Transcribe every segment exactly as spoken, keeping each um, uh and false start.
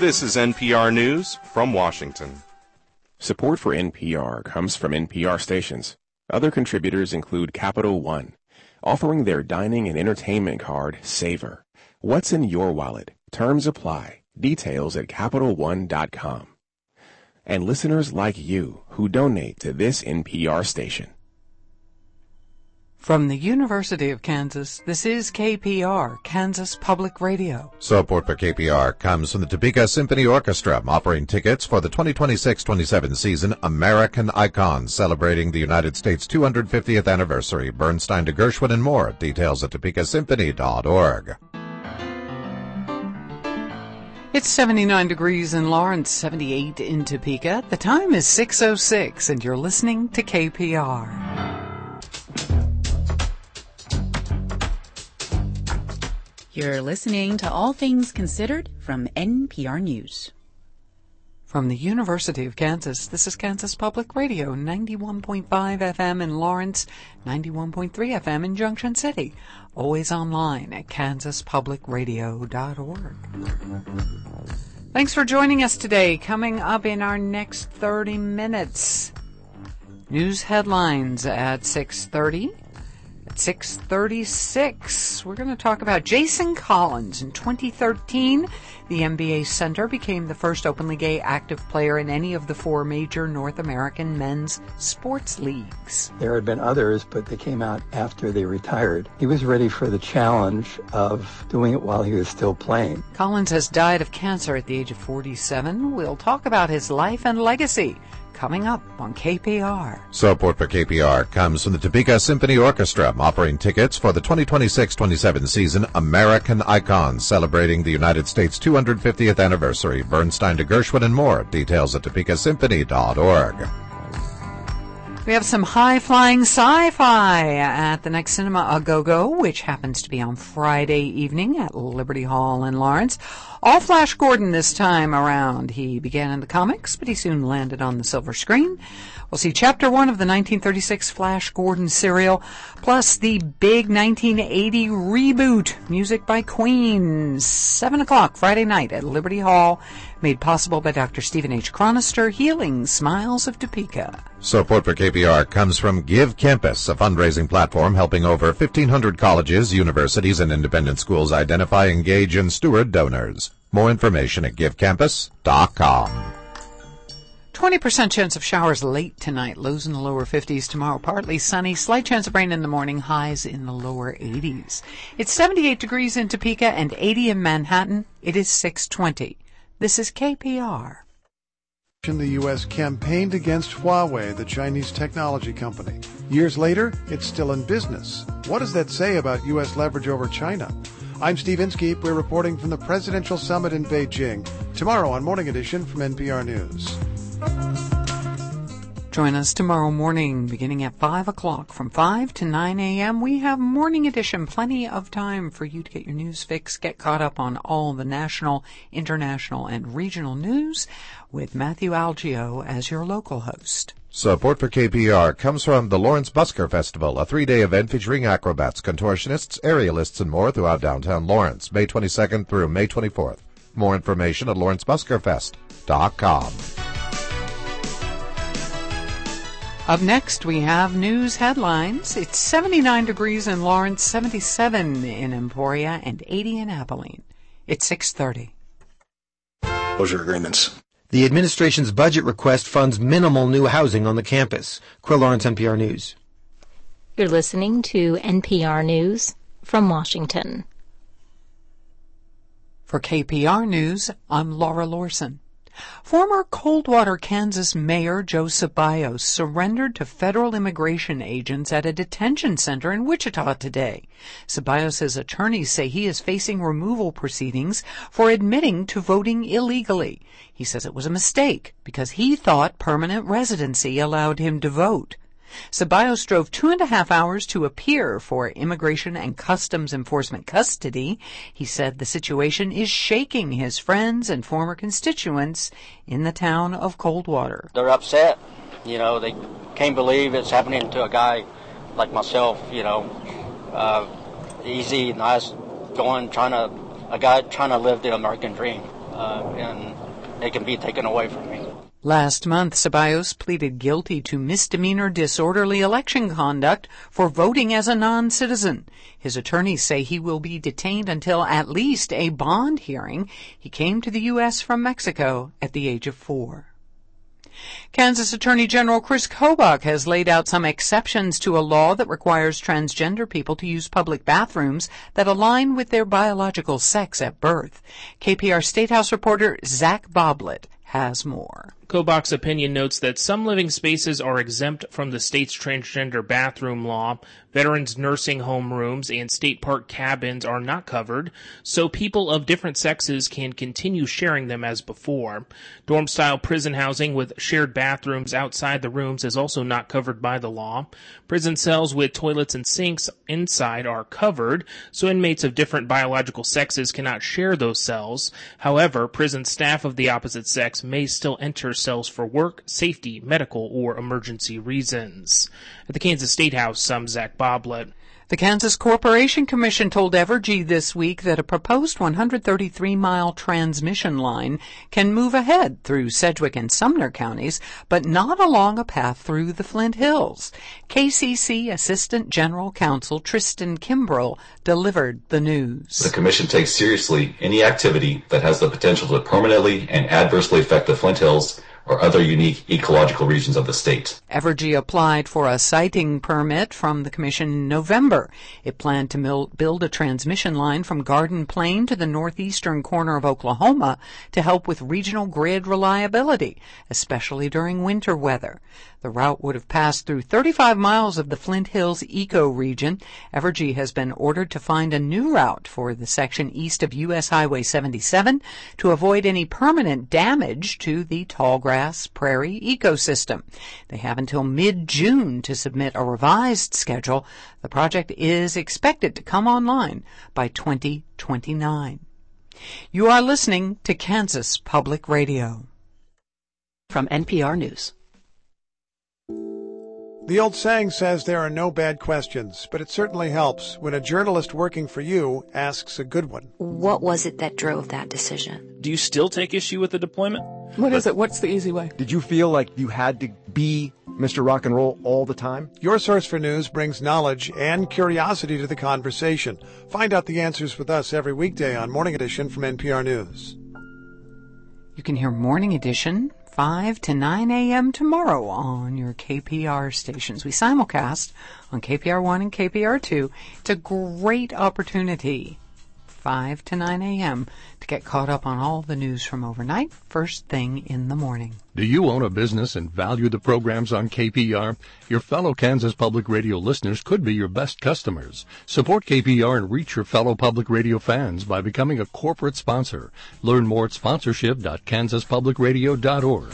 This is N P R News from Washington. Support for N P R comes from N P R stations. Other contributors include Capital One, offering their dining and entertainment card, Savor. What's in your wallet? Terms apply. Details at Capital One dot com. And listeners like you who donate to this N P R station. From the University of Kansas, this is K P R, Kansas Public Radio. Support for K P R comes from the Topeka Symphony Orchestra, offering tickets for the twenty twenty-six twenty-seven season American Icons, celebrating the United States two hundred fiftieth anniversary. Bernstein to Gershwin and more. Details at topeka symphony dot org. It's seventy-nine degrees in Lawrence, seventy-eight in Topeka. The time is six oh six, and you're listening to K P R. You're listening to All Things Considered from N P R News. From the University of Kansas, this is Kansas Public Radio, ninety-one point five F M in Lawrence, ninety-one point three F M in Junction City. Always online at kansas public radio dot org. Thanks for joining us today. Coming up in our next thirty minutes, news headlines at six thirty. At six thirty-six, we're going to talk about Jason Collins. In twenty thirteen, the N B A center became the first openly gay active player in any of the four major North American men's sports leagues. There had been others, but they came out after they retired. He was ready for the challenge of doing it while he was still playing. Collins has died of cancer at the age of forty-seven. We'll talk about his life and legacy coming up on K P R. Support for K P R comes from the Topeka Symphony Orchestra, offering tickets for the twenty twenty-six twenty-seven season American Icons, celebrating the United States two hundred fiftieth anniversary. Bernstein to Gershwin and more. Details at topeka symphony dot org. We have some high-flying sci-fi at the next Cinema A Go-Go, which happens to be on Friday evening at Liberty Hall in Lawrence. All Flash Gordon this time around. He began in the comics, but he soon landed on the silver screen. We'll see Chapter one of the nineteen thirty-six Flash Gordon serial, plus the big nineteen eighty reboot, music by Queen, seven o'clock Friday night at Liberty Hall, made possible by Doctor Stephen H. Chronister, Healing Smiles of Topeka. Support for K P R comes from Give Campus, a fundraising platform helping over fifteen hundred colleges, universities, and independent schools identify, engage, and steward donors. More information at give campus dot com. twenty percent chance of showers late tonight, lows in the lower fifties. Tomorrow, partly sunny, slight chance of rain in the morning, highs in the lower eighties. It's seventy-eight degrees in Topeka and eighty in Manhattan. It is six twenty. This is K P R. The U S campaigned against Huawei, the Chinese technology company. Years later, it's still in business. What does that say about U S leverage over China? I'm Steve Inskeep. We're reporting from the Presidential Summit in Beijing. Tomorrow on Morning Edition from N P R News. Join us tomorrow morning beginning at five o'clock. From five to nine a.m. we have Morning Edition. Plenty of time for you to get your news fix, get caught up on all the national, international, and regional news with Matthew Algio as your local host. Support for K P R comes from the Lawrence Busker Festival, a three-day event featuring acrobats, contortionists, aerialists, and more throughout downtown Lawrence, May twenty-second through May twenty-fourth. More information at lawrence busker fest dot com. Up next, we have news headlines. It's seventy-nine degrees in Lawrence, seventy-seven in Emporia, and eighty in Abilene. It's six thirty. Closure agreements. The administration's budget request funds minimal new housing on the campus. Quill Lawrence, N P R News. You're listening to N P R News from Washington. For K P R News, I'm Laura Lorson. Former Coldwater, Kansas Mayor Joe Ceballos surrendered to federal immigration agents at a detention center in Wichita today. Ceballos' attorneys say he is facing removal proceedings for admitting to voting illegally. He says it was a mistake because he thought permanent residency allowed him to vote. Ceballos drove two and a half hours to appear for Immigration and Customs Enforcement custody. He said the situation is shaking his friends and former constituents in the town of Coldwater. They're upset. You know, they can't believe it's happening to a guy like myself, you know, uh, easy, nice, going, trying to, a guy trying to live the American dream. uh, and it can be taken away from me. Last month, Ceballos pleaded guilty to misdemeanor disorderly election conduct for voting as a non-citizen. His attorneys say he will be detained until at least a bond hearing. He came to the U S from Mexico at the age of four. Kansas Attorney General Chris Kobach has laid out some exceptions to a law that requires transgender people to use public bathrooms that align with their biological sex at birth. K P R State House reporter Zach Boblet has more. Kobach's opinion notes that some living spaces are exempt from the state's transgender bathroom law. Veterans' nursing home rooms and state park cabins are not covered, so people of different sexes can continue sharing them as before. Dorm-style prison housing with shared bathrooms outside the rooms is also not covered by the law. Prison cells with toilets and sinks inside are covered, so inmates of different biological sexes cannot share those cells. However, prison staff of the opposite sex may still enter cells for work, safety, medical, or emergency reasons. At the Kansas State House, I'm Zach Boblet. The Kansas Corporation Commission told Evergy this week that a proposed one hundred thirty-three mile transmission line can move ahead through Sedgwick and Sumner counties, but not along a path through the Flint Hills. K C C Assistant General Counsel Tristan Kimbrell delivered the news. The Commission takes seriously any activity that has the potential to permanently and adversely affect the Flint Hills or other unique ecological regions of the state. Evergy applied for a siting permit from the Commission in November. It planned to mil- build a transmission line from Garden Plain to the northeastern corner of Oklahoma to help with regional grid reliability, especially during winter weather. The route would have passed through thirty-five miles of the Flint Hills eco-region. Evergy has been ordered to find a new route for the section east of U S Highway seventy-seven to avoid any permanent damage to the tallgrass prairie ecosystem. They have until mid-June to submit a revised schedule. The project is expected to come online by twenty twenty-nine. You are listening to Kansas Public Radio. From N P R News. The old saying says there are no bad questions, but it certainly helps when a journalist working for you asks a good one. What was it that drove that decision? Do you still take issue with the deployment? What is it? What's the easy way? Did you feel like you had to be Mister Rock and Roll all the time? Your Source for News brings knowledge and curiosity to the conversation. Find out the answers with us every weekday on Morning Edition from N P R News. You can hear Morning Edition five to nine a.m. tomorrow on your K P R stations. We simulcast on K P R one and K P R two. It's a great opportunity, five to nine a.m., to get caught up on all the news from overnight, first thing in the morning. Do you own a business and value the programs on K P R? Your fellow Kansas Public Radio listeners could be your best customers. Support K P R and reach your fellow public radio fans by becoming a corporate sponsor. Learn more at sponsorship dot kansas public radio dot org.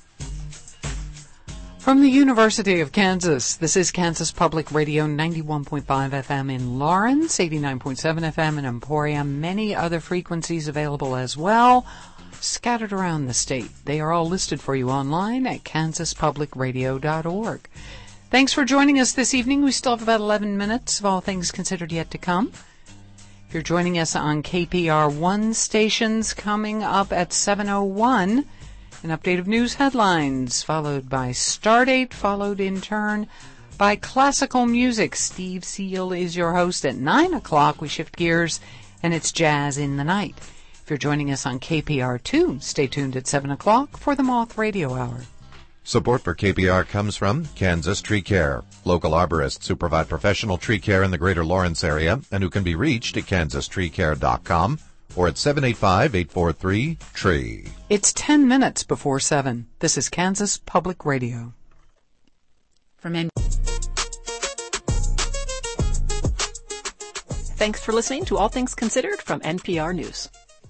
From the University of Kansas, this is Kansas Public Radio, ninety-one point five F M in Lawrence, eighty-nine point seven F M in Emporia, many other frequencies available as well, scattered around the state. They are all listed for you online at kansas public radio dot org. Thanks for joining us this evening. We still have about eleven minutes of All Things Considered yet to come. If you're joining us on K P R one stations, coming up at seven oh one, an update of news headlines, followed by Stardate, followed in turn by classical music. Steve Seal is your host. At nine o'clock, we shift gears, and it's Jazz in the Night. If you're joining us on K P R two, stay tuned at seven o'clock for the Moth Radio Hour. Support for K P R comes from Kansas Tree Care, local arborists who provide professional tree care in the greater Lawrence area and who can be reached at kansas tree care dot com or at seven eight five, eight four three, T R E E. It's ten minutes before seven. This is Kansas Public Radio. From N- Thanks for listening to All Things Considered from N P R News.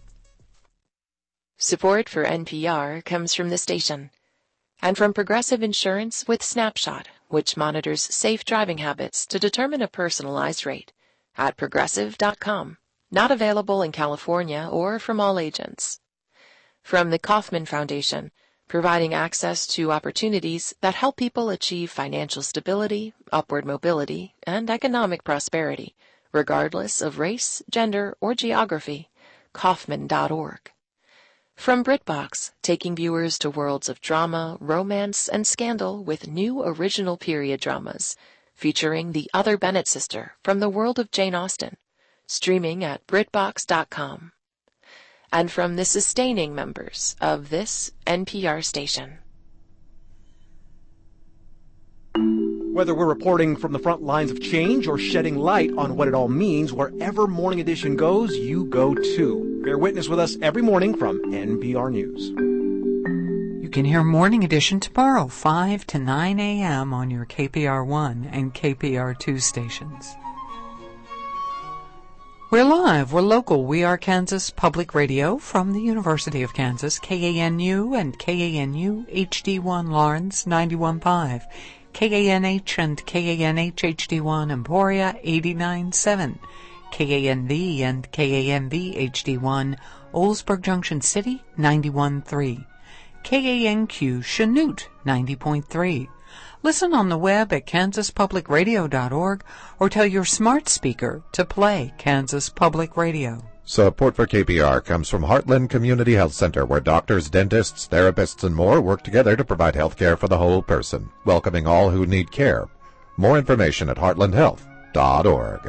Support for N P R comes from the station and from Progressive Insurance with Snapshot, which monitors safe driving habits to determine a personalized rate at progressive dot com. Not available in California or from all agents. From the Kauffman Foundation, providing access to opportunities that help people achieve financial stability, upward mobility, and economic prosperity, regardless of race, gender, or geography. Kauffman dot org. From BritBox, taking viewers to worlds of drama, romance, and scandal with new original period dramas, featuring The Other Bennett Sister from the world of Jane Austen, streaming at Brit Box dot com. And from the sustaining members of this N P R station. Whether we're reporting from the front lines of change or shedding light on what it all means, wherever Morning Edition goes, you go too. Bear witness with us every morning from N P R News. You can hear Morning Edition tomorrow, five to nine a.m. on your K P R one and K P R two stations. We're live, we're local, we are Kansas Public Radio from the University of Kansas, K A N U and K A N U H D one Lawrence ninety-one point five. K A N H and K A N H H D one Emporia eighty-nine point seven, K A N V and K A N V H D one Oldsburg Junction City ninety-one point three, K A N Q Chanute ninety point three. Listen on the web at kansas public radio dot org or tell your smart speaker to play Kansas Public Radio. Support for K P R comes from Heartland Community Health Center, where doctors, dentists, therapists, and more work together to provide health care for the whole person, welcoming all who need care. More information at heartland health dot org.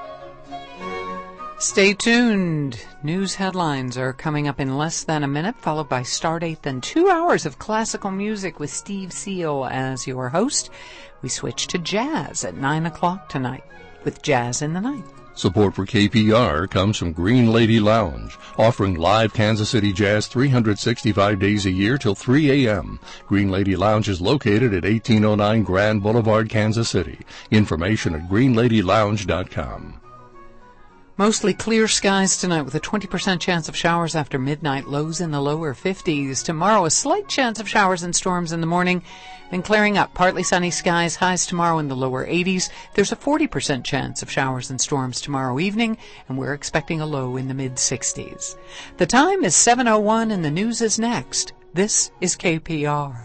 Stay tuned. News headlines are coming up in less than a minute, followed by Stardate, then two hours of classical music with Steve Seal as your host. We switch to jazz at nine o'clock tonight with Jazz in the Night. Support for K P R comes from Green Lady Lounge, offering live Kansas City jazz three hundred sixty-five days a year till three a.m. Green Lady Lounge is located at eighteen oh nine Grand Boulevard, Kansas City. Information at green lady lounge dot com. Mostly clear skies tonight with a twenty percent chance of showers after midnight, lows in the lower fifties. Tomorrow, a slight chance of showers and storms in the morning, then clearing up. Partly sunny skies, highs tomorrow in the lower eighties. There's a forty percent chance of showers and storms tomorrow evening, and we're expecting a low in the mid-sixties. The time is seven oh one, and the news is next. This is K P R.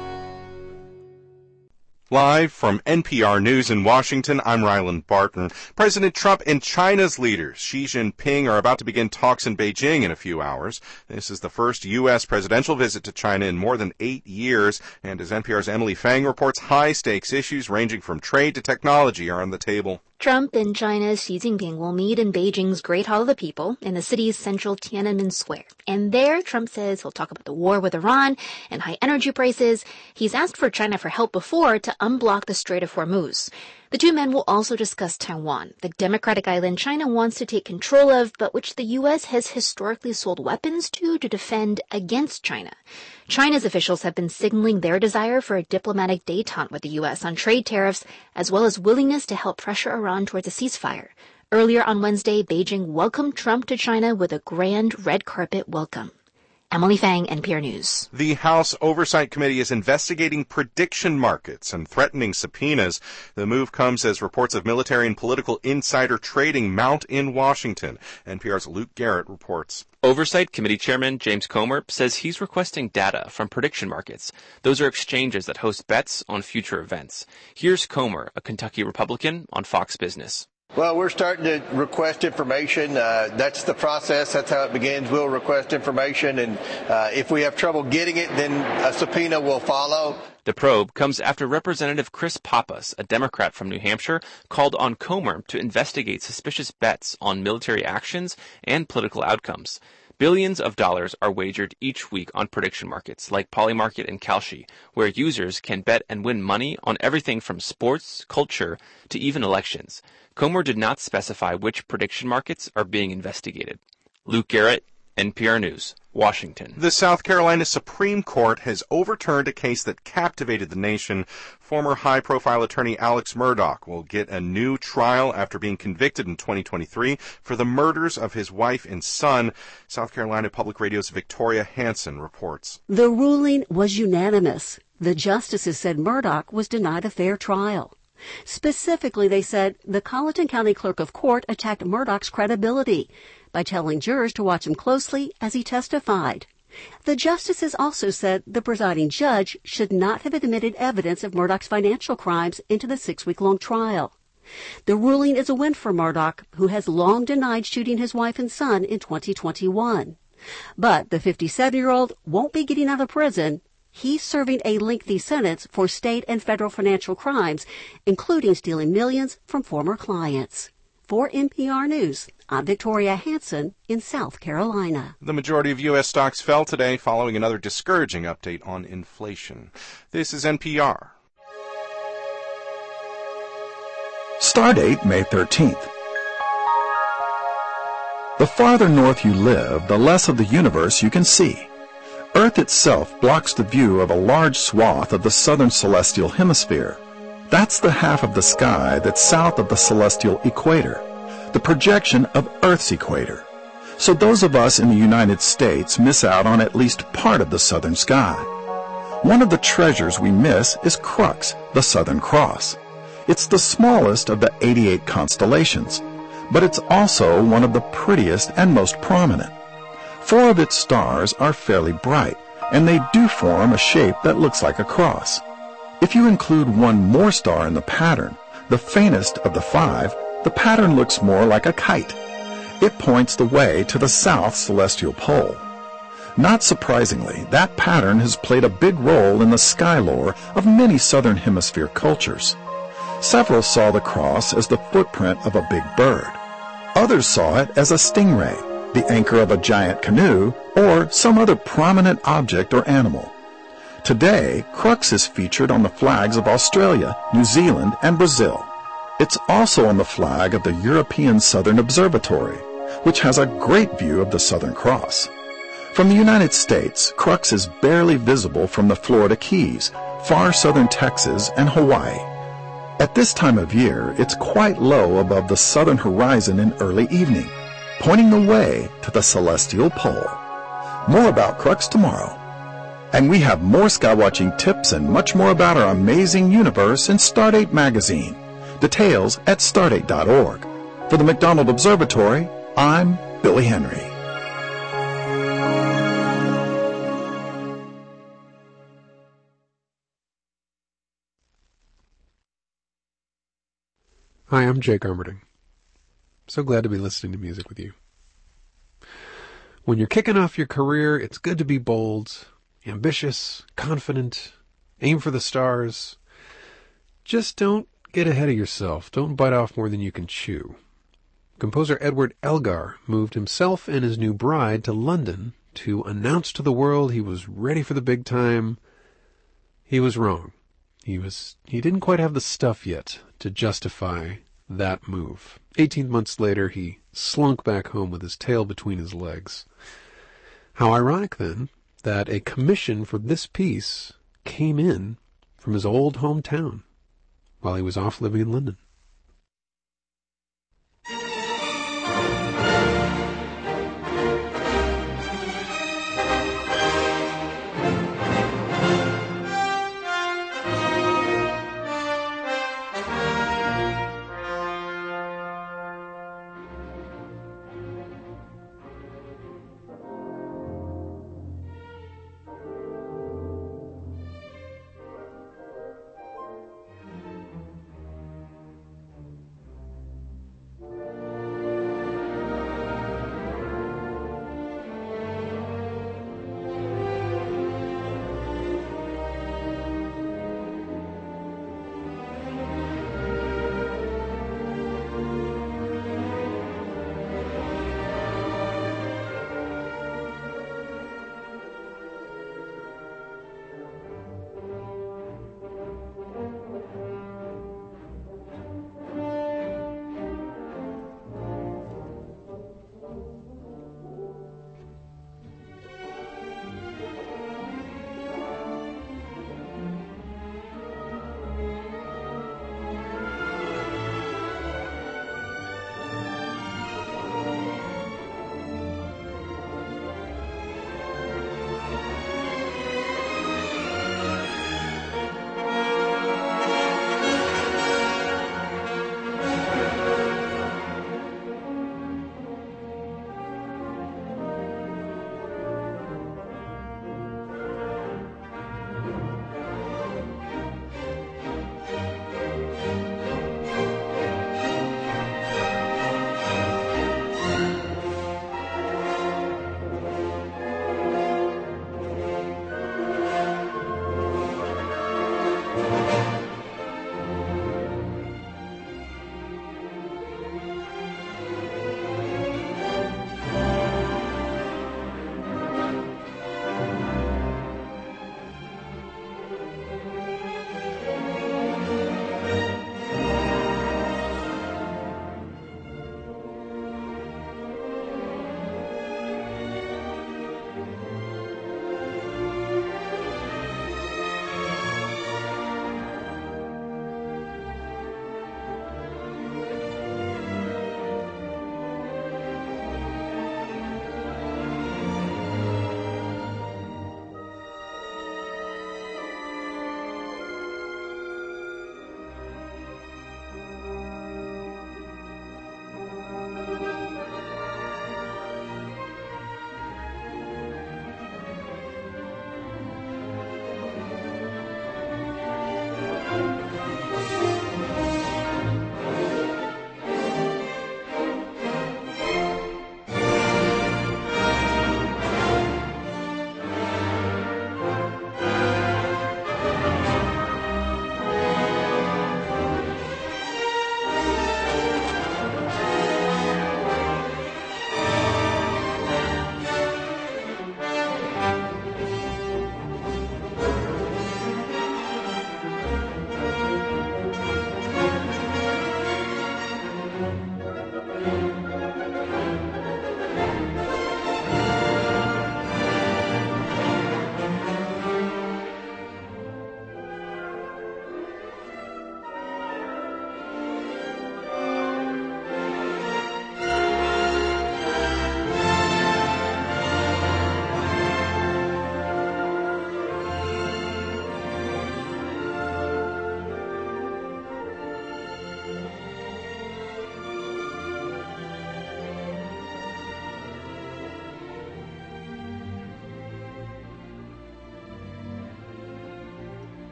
Live from N P R News in Washington, I'm Ryland Barton. President Trump and China's leaders, Xi Jinping, are about to begin talks in Beijing in a few hours. This is the first U S presidential visit to China in more than eight years, and as N P R's Emily Fang reports, high-stakes issues ranging from trade to technology are on the table. Trump and China's Xi Jinping will meet in Beijing's Great Hall of the People in the city's central Tiananmen Square. And there, Trump says he'll talk about the war with Iran and high energy prices. He's asked for China for help before to unblock the Strait of Hormuz. The two men will also discuss Taiwan, the democratic island China wants to take control of, but which the U S has historically sold weapons to to defend against China. China's officials have been signaling their desire for a diplomatic détente with the U S on trade tariffs, as well as willingness to help pressure Iran towards a ceasefire. Earlier on Wednesday, Beijing welcomed Trump to China with a grand red carpet welcome. Emily Fang, N P R News. The House Oversight Committee is investigating prediction markets and threatening subpoenas. The move comes as reports of military and political insider trading mount in Washington. N P R's Luke Garrett reports. Oversight Committee Chairman James Comer says he's requesting data from prediction markets. Those are exchanges that host bets on future events. Here's Comer, a Kentucky Republican, on Fox Business. Well, we're starting to request information. Uh, that's the process. That's how it begins. We'll request information, and uh, if we have trouble getting it, then a subpoena will follow. The probe comes after Representative Chris Pappas, a Democrat from New Hampshire, called on Comer to investigate suspicious bets on military actions and political outcomes. Billions of dollars are wagered each week on prediction markets like Polymarket and Kalshi, where users can bet and win money on everything from sports, culture, to even elections. Comer did not specify which prediction markets are being investigated. Luke Garrett, N P R News, Washington. The South Carolina Supreme Court has overturned a case that captivated the nation. Former high-profile attorney Alex Murdaugh will get a new trial after being convicted in twenty twenty-three for the murders of his wife and son. South Carolina Public Radio's Victoria Hansen reports. The ruling was unanimous. The justices said Murdaugh was denied a fair trial. Specifically, they said the Colleton County Clerk of Court attacked Murdaugh's credibility by telling jurors to watch him closely as he testified. The justices also said the presiding judge should not have admitted evidence of Murdaugh's financial crimes into the six-week-long trial. The ruling is a win for Murdaugh, who has long denied shooting his wife and son in twenty twenty-one. But the fifty-seven-year-old won't be getting out of prison. He's serving a lengthy sentence for state and federal financial crimes, including stealing millions from former clients. For N P R News, I'm Victoria Hansen in South Carolina. The majority of U S stocks fell today following another discouraging update on inflation. This is N P R. Stardate, May thirteenth. The farther north you live, the less of the universe you can see. Earth itself blocks the view of a large swath of the southern celestial hemisphere. That's the half of the sky that's south of the celestial equator, the projection of Earth's equator. So those of us in the United States miss out on at least part of the southern sky. One of the treasures we miss is Crux, the Southern Cross. It's the smallest of the eighty-eight constellations, but it's also one of the prettiest and most prominent. Four of its stars are fairly bright, and they do form a shape that looks like a cross. If you include one more star in the pattern, the faintest of the five, the pattern looks more like a kite. It points the way to the south celestial pole. Not surprisingly, that pattern has played a big role in the sky lore of many southern hemisphere cultures. Several saw the cross as the footprint of a big bird. Others saw it as a stingray, the anchor of a giant canoe, or some other prominent object or animal. Today, Crux is featured on the flags of Australia, New Zealand, and Brazil. It's also on the flag of the European Southern Observatory, which has a great view of the Southern Cross. From the United States, Crux is barely visible from the Florida Keys, far southern Texas, and Hawaii. At this time of year, it's quite low above the southern horizon in early evening, pointing the way to the celestial pole. More about Crux tomorrow. And we have more skywatching tips and much more about our amazing universe in Stardate magazine. Details at stardate dot org. For the McDonald Observatory, I'm Billy Henry. Hi, I'm Jake Armerding. So glad to be listening to music with you. When you're kicking off your career, it's good to be bold, ambitious, confident, aim for the stars. Just don't get ahead of yourself. Don't bite off more than you can chew. Composer Edward Elgar moved himself and his new bride to London to announce to the world he was ready for the big time. He was wrong. He was, he didn't quite have the stuff yet to justify that move. Eighteen months later, he slunk back home with his tail between his legs. How ironic, then, that a commission for this piece came in from his old hometown while he was off living in London.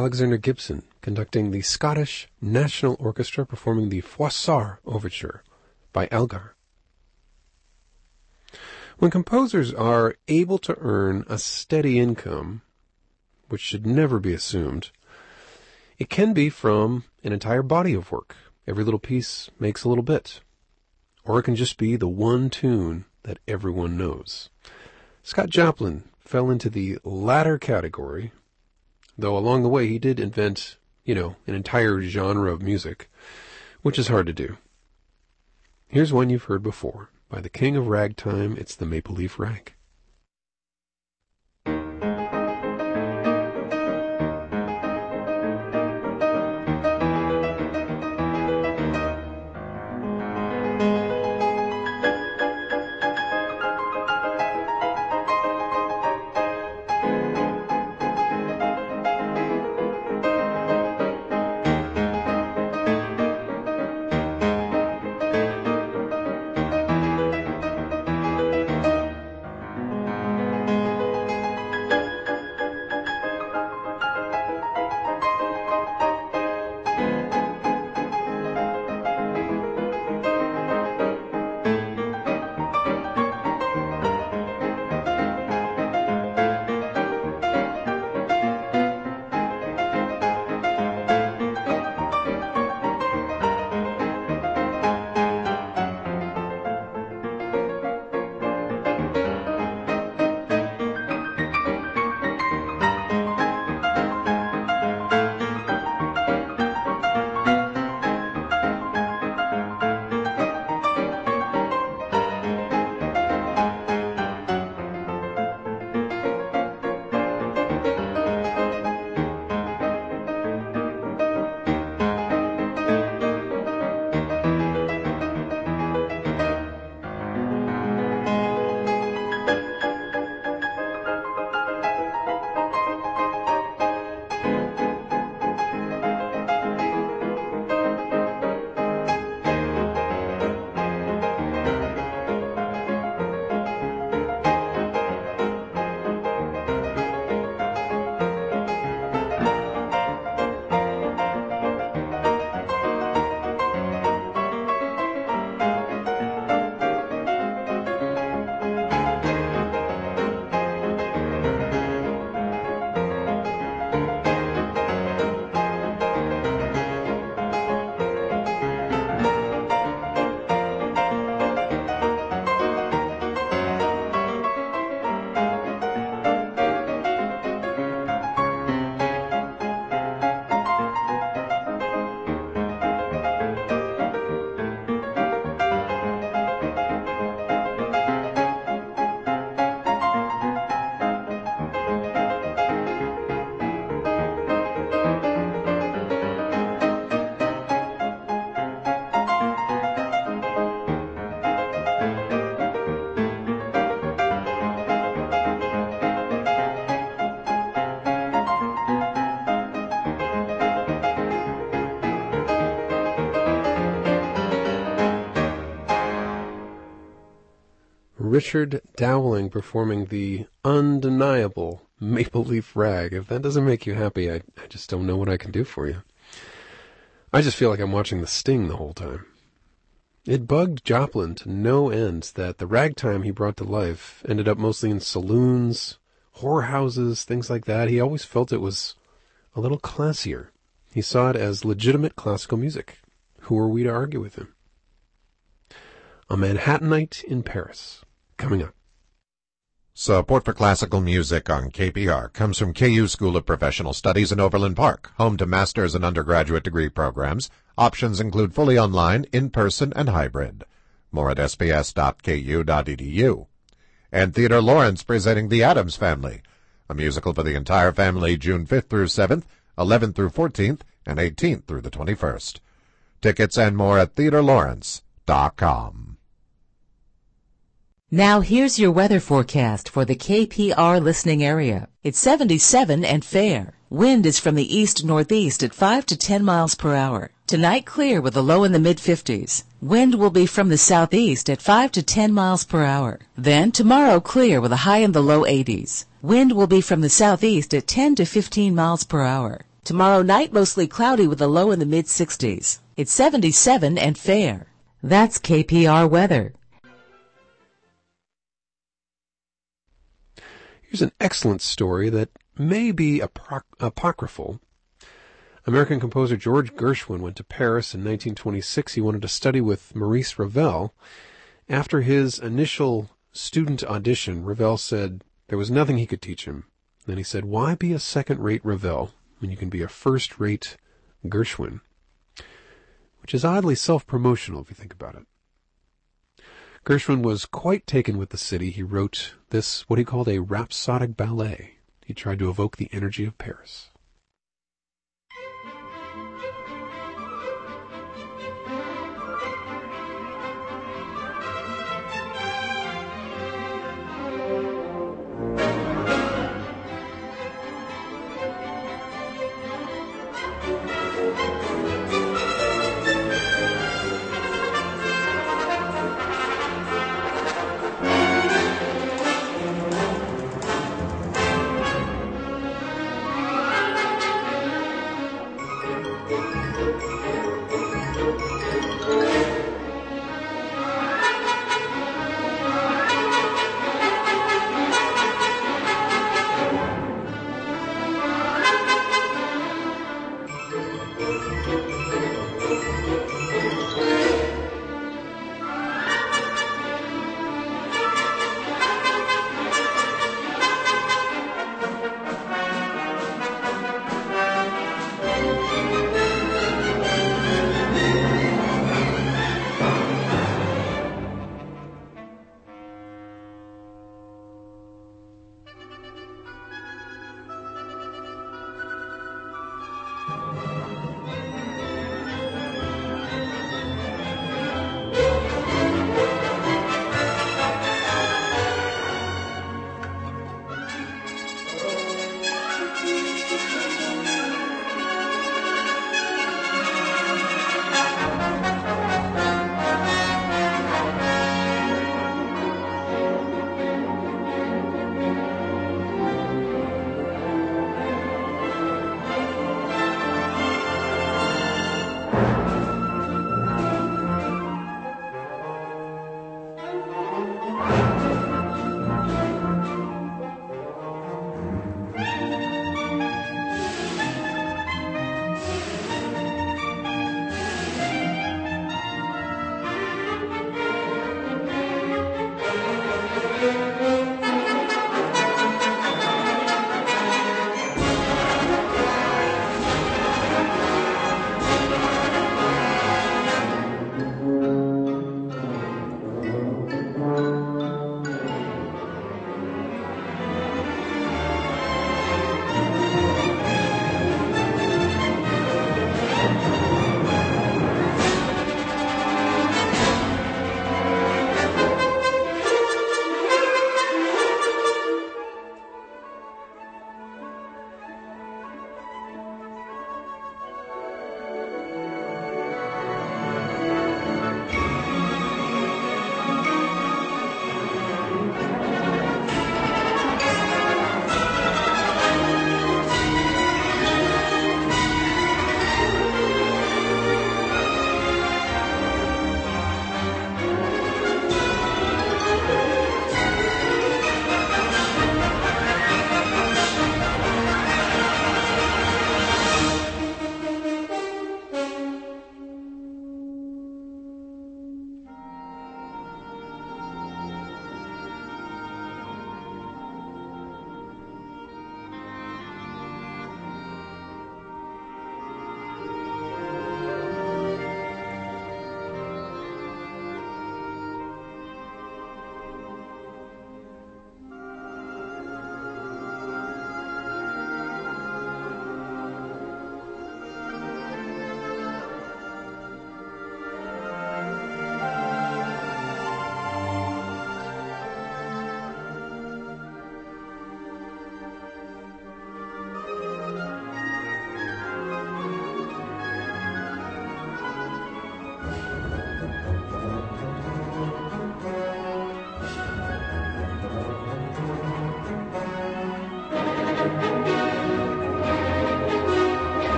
Alexander Gibson conducting the Scottish National Orchestra performing the Froissart Overture by Elgar. When composers are able to earn a steady income, which should never be assumed, it can be from an entire body of work. Every little piece makes a little bit. Or it can just be the one tune that everyone knows. Scott Joplin fell into the latter category, though along the way he did invent, you know, an entire genre of music, which is hard to do. Here's one you've heard before. By the king of ragtime, it's the Maple Leaf Rag. Richard Dowling performing the undeniable Maple Leaf Rag. If that doesn't make you happy, I, I just don't know what I can do for you. I just feel like I'm watching The Sting the whole time. It bugged Joplin to no end that the ragtime he brought to life ended up mostly in saloons, whorehouses, things like that. He always felt it was a little classier. He saw it as legitimate classical music. Who are we to argue with him? A Manhattanite in Paris. Coming up. Support for classical music on K P R comes from K U School of Professional Studies in Overland Park, home to master's and undergraduate degree programs. Options include fully online, in-person, and hybrid. More at s b s dot k u dot e d u. And Theodore Lawrence presenting The Addams Family, a musical for the entire family, June fifth through seventh, eleventh through fourteenth, and eighteenth through the twenty-first. Tickets and more at theodore lawrence dot com. Now here's your weather forecast for the K P R listening area. It's seventy-seven and fair. Wind is from the east-northeast at five to ten miles per hour. Tonight clear with a low in the mid-fifties. Wind will be from the southeast at five to ten miles per hour. Then tomorrow clear with a high in the low eighties. Wind will be from the southeast at ten to fifteen miles per hour. Tomorrow night, mostly cloudy with a low in the mid sixties. It's seventy-seven and fair. That's K P R weather. Here's an excellent story that may be apro- apocryphal. American composer George Gershwin went to Paris in nineteen twenty-six. He wanted to study with Maurice Ravel. After his initial student audition, Ravel said there was nothing he could teach him. Then he said, why be a second-rate Ravel when you can be a first-rate Gershwin? Which is oddly self-promotional if you think about it. Gershwin was quite taken with the city. He wrote this, what he called a rhapsodic ballet. He tried to evoke the energy of Paris.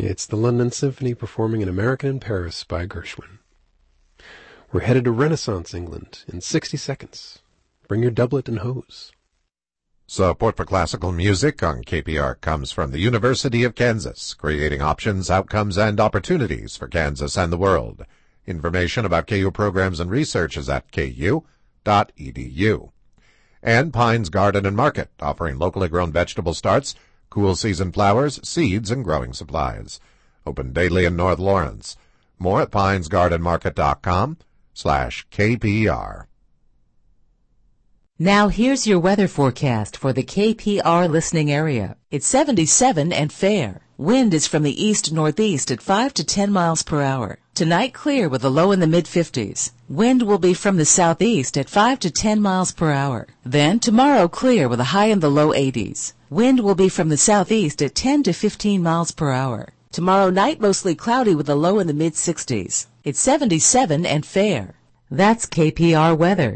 It's the London Symphony performing An American in Paris by Gershwin. We're headed to Renaissance England in sixty seconds. Bring your doublet and hose. Support for classical music on K P R comes from the University of Kansas, creating options, outcomes, and opportunities for Kansas and the world. Information about K U programs and research is at k u dot e d u. And Pines Garden and Market, offering locally grown vegetable starts, cool season flowers, seeds, and growing supplies. Open daily in North Lawrence. More at pines garden market dot com slash K P R. Now here's your weather forecast for the K P R listening area. It's seventy-seven and fair. Wind is from the east-northeast at five to ten miles per hour. Tonight clear with a low in the mid-fifties. Wind will be from the southeast at five to ten miles per hour. Then tomorrow clear with a high in the low eighties. Wind will be from the southeast at ten to fifteen miles per hour. Tomorrow night mostly cloudy with a low in the mid-sixties. It's seventy-seven and fair. That's K P R weather.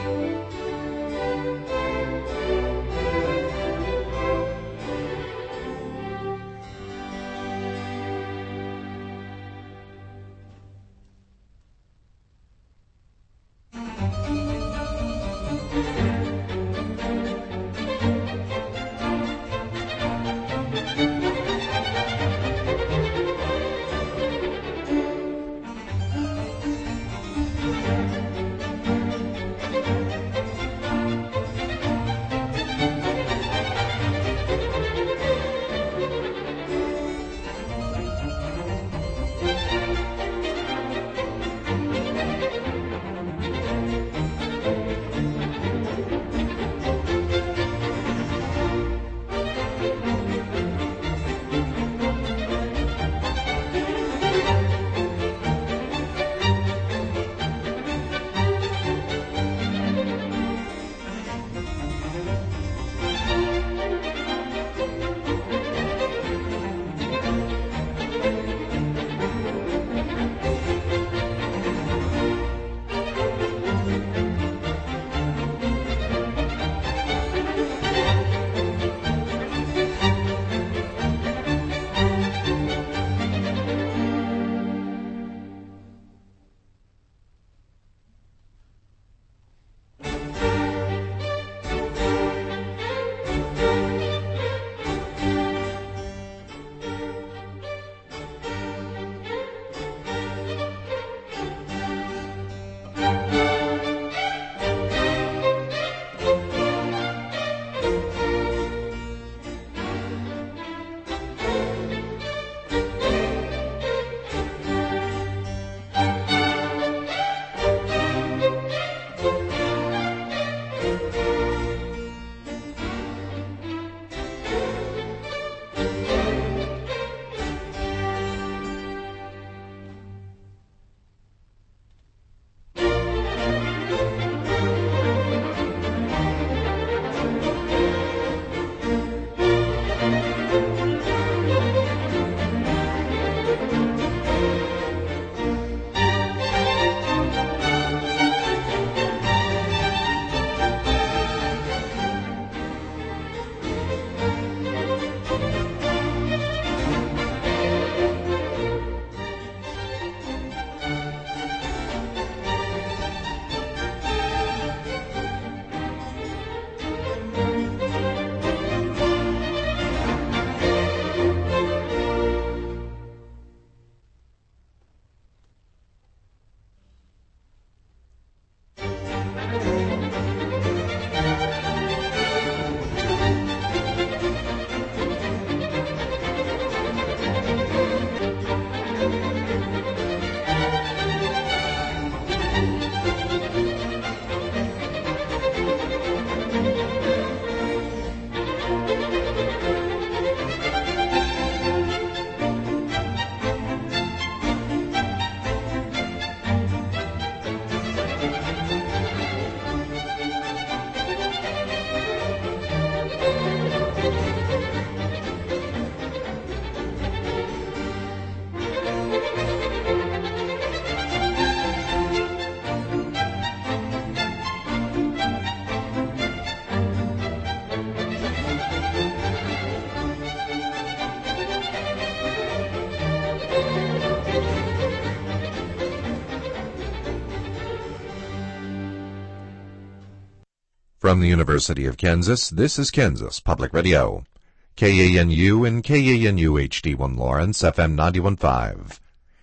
From the University of Kansas, this is Kansas Public Radio. K A N U and K A N U H D one Lawrence, F M ninety-one point five.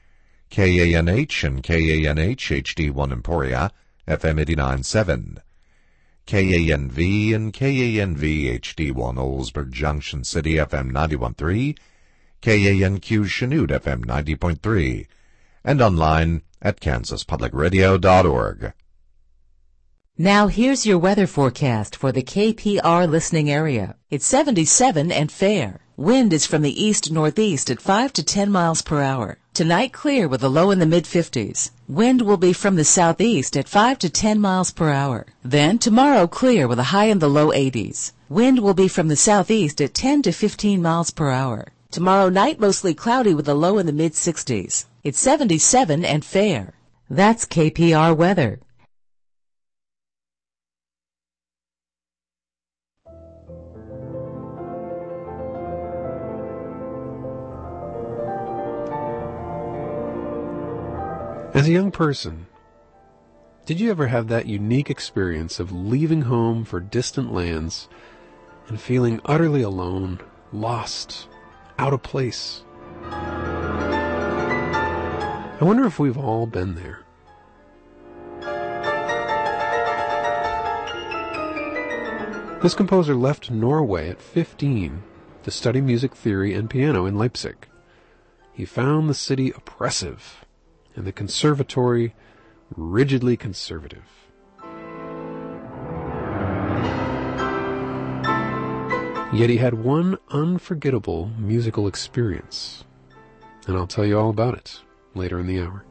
K A N H and K A N H H D one Emporia, F M eighty-nine point seven. K A N V and K A N V H D one Oldsburg Junction City, F M ninety-one point three. K A N Q Chanute, F M ninety point three. And online at kansas public radio dot org. Now here's your weather forecast for the K P R listening area. It's seventy-seven and fair. Wind is from the east-northeast at five to ten miles per hour. Tonight clear with a low in the mid-fifties. Wind will be from the southeast at five to ten miles per hour. Then tomorrow clear with a high in the low eighties. Wind will be from the southeast at ten to fifteen miles per hour. Tomorrow night mostly cloudy with a low in the mid-sixties. It's seventy-seven and fair. That's K P R weather. As a young person, did you ever have that unique experience of leaving home for distant lands and feeling utterly alone, lost, out of place? I wonder if we've all been there. This composer left Norway at fifteen to study music theory and piano in Leipzig. He found the city oppressive and the conservatory rigidly conservative. Yet he had one unforgettable musical experience, and I'll tell you all about it later in the hour.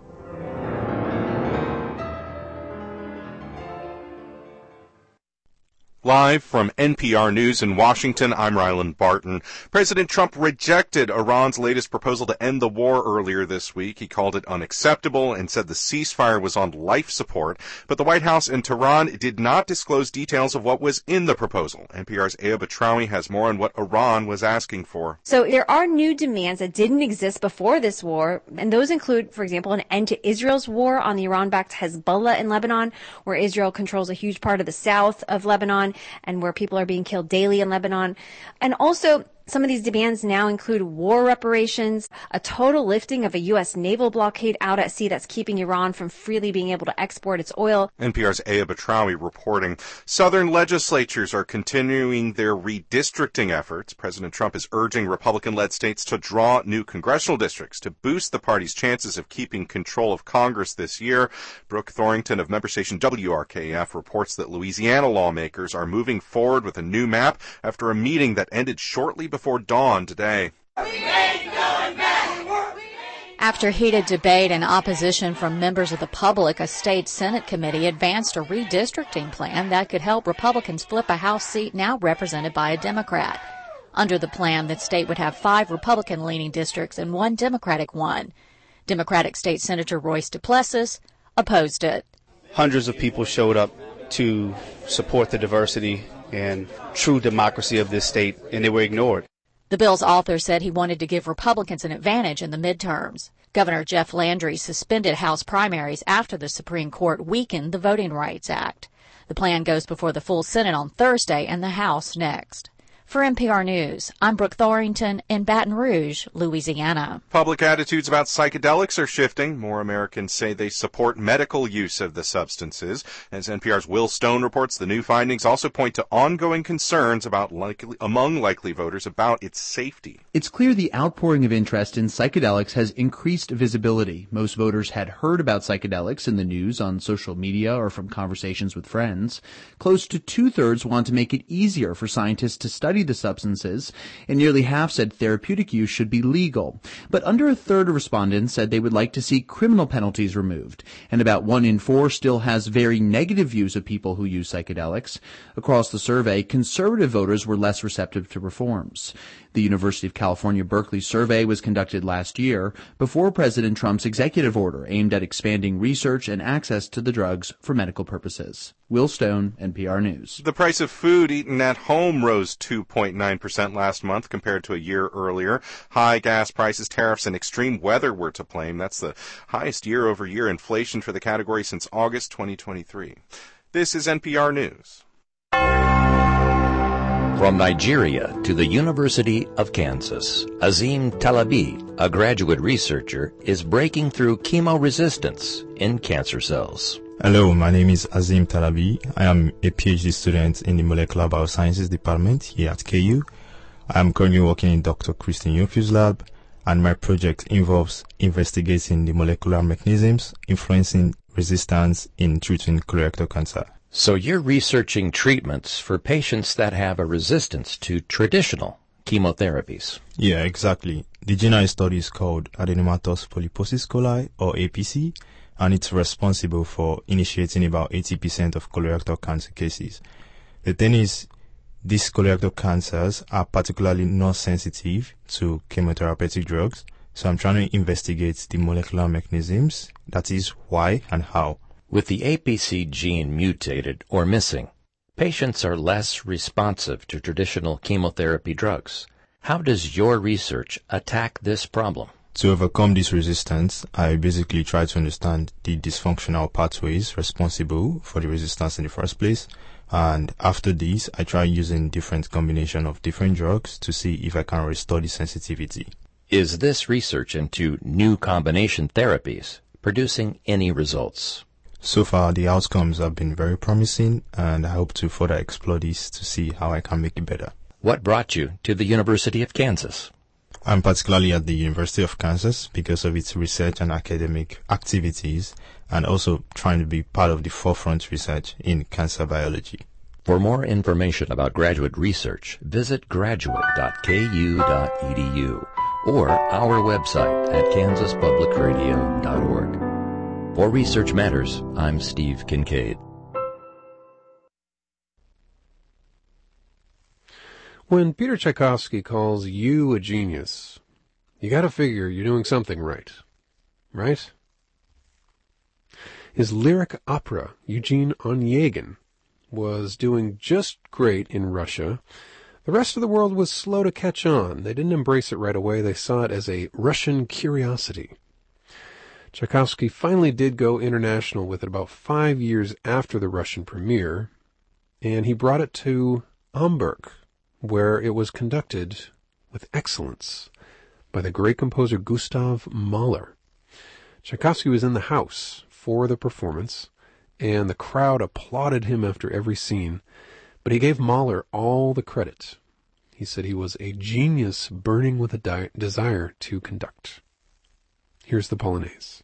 Live from N P R News in Washington, I'm Ryland Barton. President Trump rejected Iran's latest proposal to end the war earlier this week. He called it unacceptable and said the ceasefire was on life support. But the White House in Tehran did not disclose details of what was in the proposal. N P R's Aya Batrawi has more on what Iran was asking for. So there are new demands that didn't exist before this war, and those include, for example, an end to Israel's war on the Iran-backed Hezbollah in Lebanon, where Israel controls a huge part of the south of Lebanon, and where people are being killed daily in Lebanon. And also, some of these demands now include war reparations, a total lifting of a U S naval blockade out at sea that's keeping Iran from freely being able to export its oil. N P R's Aya Batrawi reporting. Southern legislatures are continuing their redistricting efforts. President Trump is urging Republican-led states to draw new congressional districts to boost the party's chances of keeping control of Congress this year. Brooke Thorington of member station W R K F reports that Louisiana lawmakers are moving forward with a new map after a meeting that ended shortly before Before dawn today. After heated debate and opposition from members of the public, a state Senate committee advanced a redistricting plan that could help Republicans flip a House seat now represented by a Democrat. Under the plan, the state would have five Republican-leaning districts and one Democratic one. Democratic State Senator Royce DePlessis opposed it. Hundreds of people showed up to support the diversity and true democracy of this state, and they were ignored. The bill's author said he wanted to give Republicans an advantage in the midterms. Governor Jeff Landry suspended House primaries after the Supreme Court weakened the Voting Rights Act. The plan goes before the full Senate on Thursday and the House next. For N P R News, I'm Brooke Thorington in Baton Rouge, Louisiana. Public attitudes about psychedelics are shifting. More Americans say they support medical use of the substances. As N P R's Will Stone reports, the new findings also point to ongoing concerns about likely, among likely voters about its safety. It's clear the outpouring of interest in psychedelics has increased visibility. Most voters had heard about psychedelics in the news, on social media, or from conversations with friends. Close to two-thirds want to make it easier for scientists to study the substances, and nearly half said therapeutic use should be legal. But under a third of respondents said they would like to see criminal penalties removed, and about one in four still has very negative views of people who use psychedelics. Across the survey, conservative voters were less receptive to reforms. The University of California Berkeley survey was conducted last year before President Trump's executive order aimed at expanding research and access to the drugs for medical purposes. Will Stone, N P R News. The price of food eaten at home rose two point nine percent last month compared to a year earlier. High gas prices, tariffs, and extreme weather were to blame. That's the highest year-over-year inflation for the category since August twenty twenty-three. This is N P R News. From Nigeria to the University of Kansas, Azim Talabi, a graduate researcher, is breaking through chemoresistance in cancer cells. Hello, my name is Azim Talabi. I am a PhD student in the Molecular Biosciences department here at K U. I am currently working in Doctor Kristen Yofew's lab, and my project involves investigating the molecular mechanisms influencing resistance in treating colorectal cancer. So you're researching treatments for patients that have a resistance to traditional chemotherapies. Yeah, exactly. The gene I study is called Adenomatous polyposis coli, or A P C, and it's responsible for initiating about eighty percent of colorectal cancer cases. The thing is, these colorectal cancers are particularly not sensitive to chemotherapeutic drugs, so I'm trying to investigate the molecular mechanisms, that is, why and how. With the A P C gene mutated or missing, patients are less responsive to traditional chemotherapy drugs. How does your research attack this problem? To overcome this resistance, I basically try to understand the dysfunctional pathways responsible for the resistance in the first place. And after this, I try using different combination of different drugs to see if I can restore the sensitivity. Is this research into new combination therapies producing any results? So far, the outcomes have been very promising, and I hope to further explore this to see how I can make it better. What brought you to the University of Kansas? I'm particularly at the University of Kansas because of its research and academic activities, and also trying to be part of the forefront research in cancer biology. For more information about graduate research, visit graduate dot k u dot e d u or our website at kansas public radio dot org. For Research Matters, I'm Steve Kincaid. When Peter Tchaikovsky calls you a genius, you gotta figure you're doing something right. Right? His lyric opera, Eugene Onegin, was doing just great in Russia. The rest of the world was slow to catch on. They didn't embrace it right away. They saw it as a Russian curiosity. Tchaikovsky finally did go international with it about five years after the Russian premiere, and he brought it to Hamburg, where it was conducted with excellence by the great composer Gustav Mahler. Tchaikovsky was in the house for the performance, and the crowd applauded him after every scene, but he gave Mahler all the credit. He said he was a genius burning with a di- desire to conduct. Here's the Polonaise.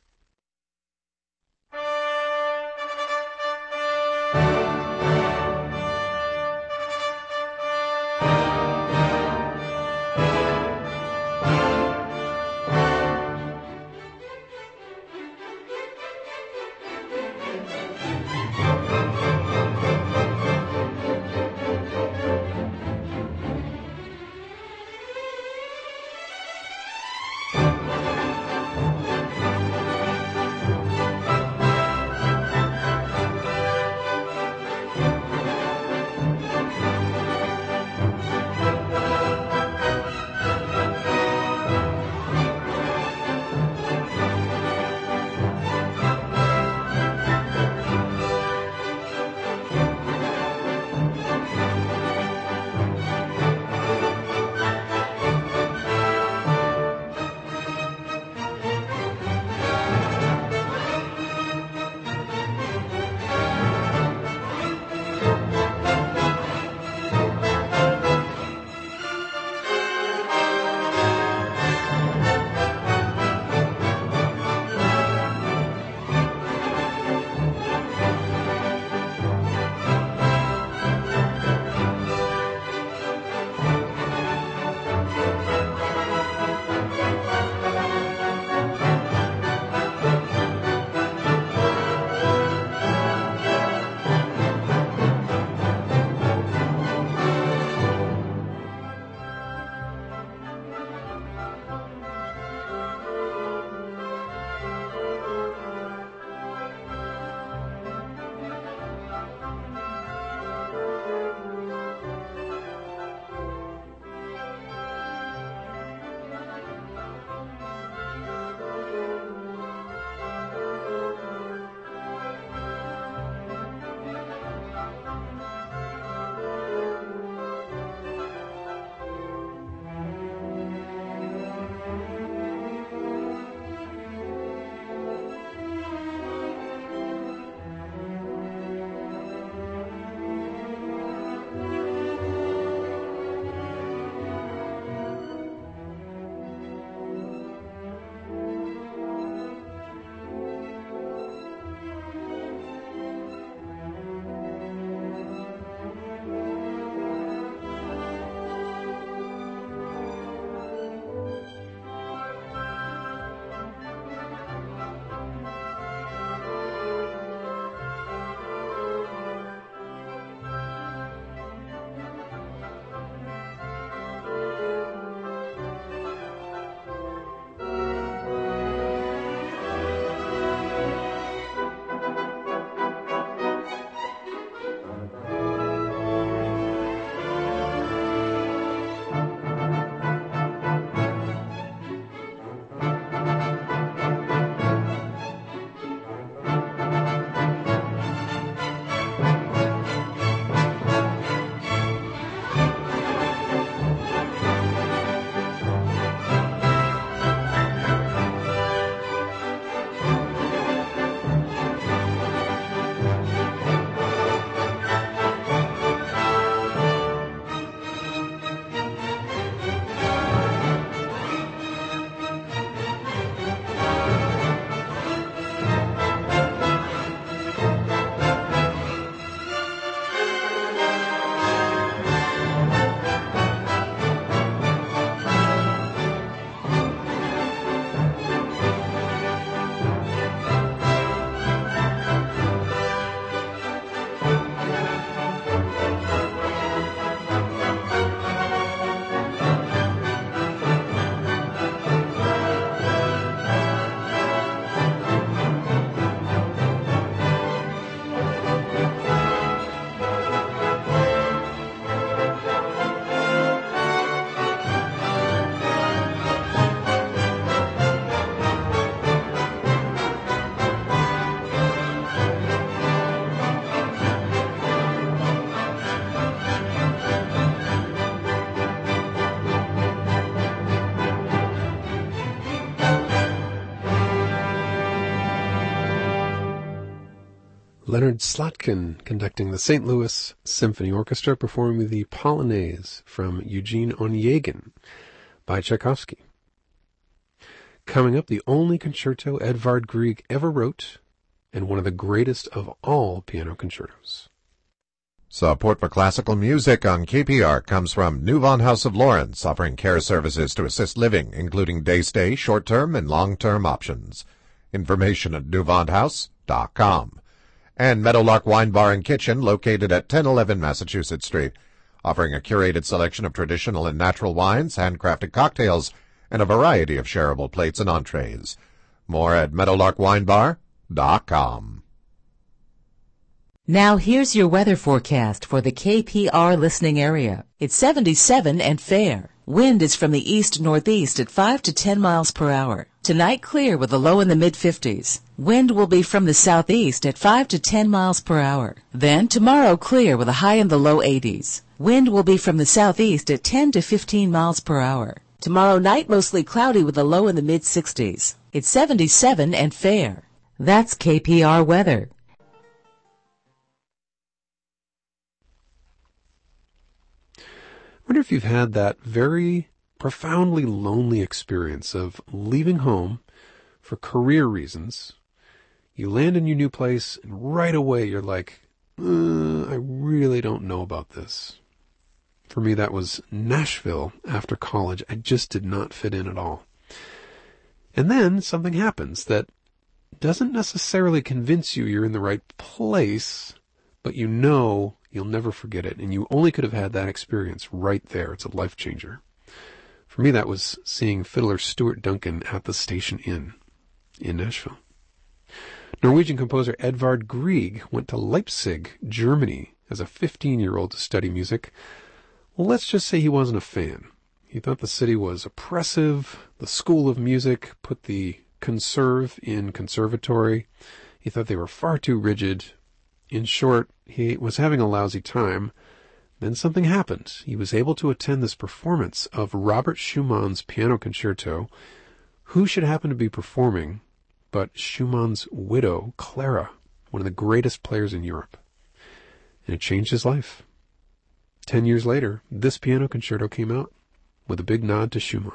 Leonard Slatkin conducting the Saint Louis Symphony Orchestra, performing the Polonaise from Eugene Onegin by Tchaikovsky. Coming up, the only concerto Edvard Grieg ever wrote, and one of the greatest of all piano concertos. Support for classical music on K P R comes from Newvon House of Lawrence, offering care services to assist living, including day stay, short-term, and long-term options. Information at newvon house dot com. And Meadowlark Wine Bar and Kitchen, located at ten eleven Massachusetts Street, offering a curated selection of traditional and natural wines, handcrafted cocktails, and a variety of shareable plates and entrees. More at meadowlark wine bar dot com. Now here's your weather forecast for the K P R listening area. It's seventy-seven and fair. Wind is from the east-northeast at five to ten miles per hour. Tonight clear with a low in the mid-fifties. Wind will be from the southeast at five to ten miles per hour. Then tomorrow clear with a high in the low eighties. Wind will be from the southeast at ten to fifteen miles per hour. Tomorrow night mostly cloudy with a low in the mid-sixties. It's seventy-seven and fair. That's K P R weather. I wonder if you've had that very profoundly lonely experience of leaving home for career reasons. You land in your new place, and right away you're like, uh, I really don't know about this. For me, that was Nashville after college. I just did not fit in at all. And then something happens that doesn't necessarily convince you you're in the right place, but you know you'll never forget it, and you only could have had that experience right there. It's a life changer. For me, that was seeing fiddler Stuart Duncan at the Station Inn in Nashville. Norwegian composer Edvard Grieg went to Leipzig, Germany, as a fifteen-year-old to study music. Well, let's just say he wasn't a fan. He thought the city was oppressive. The school of music put the conserve in conservatory. He thought they were far too rigid. In short, he was having a lousy time. Then something happened. He was able to attend this performance of Robert Schumann's piano concerto. Who should happen to be performing but Schumann's widow, Clara, one of the greatest players in Europe. And it changed his life. Ten years later, this piano concerto came out with a big nod to Schumann.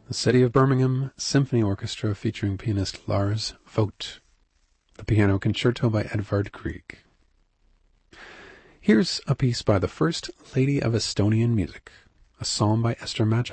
The City of Birmingham Symphony Orchestra featuring pianist Lars Vogt. The Piano Concerto by Edvard Grieg. Here's a piece by the First Lady of Estonian Music, a psalm by Esther Magi.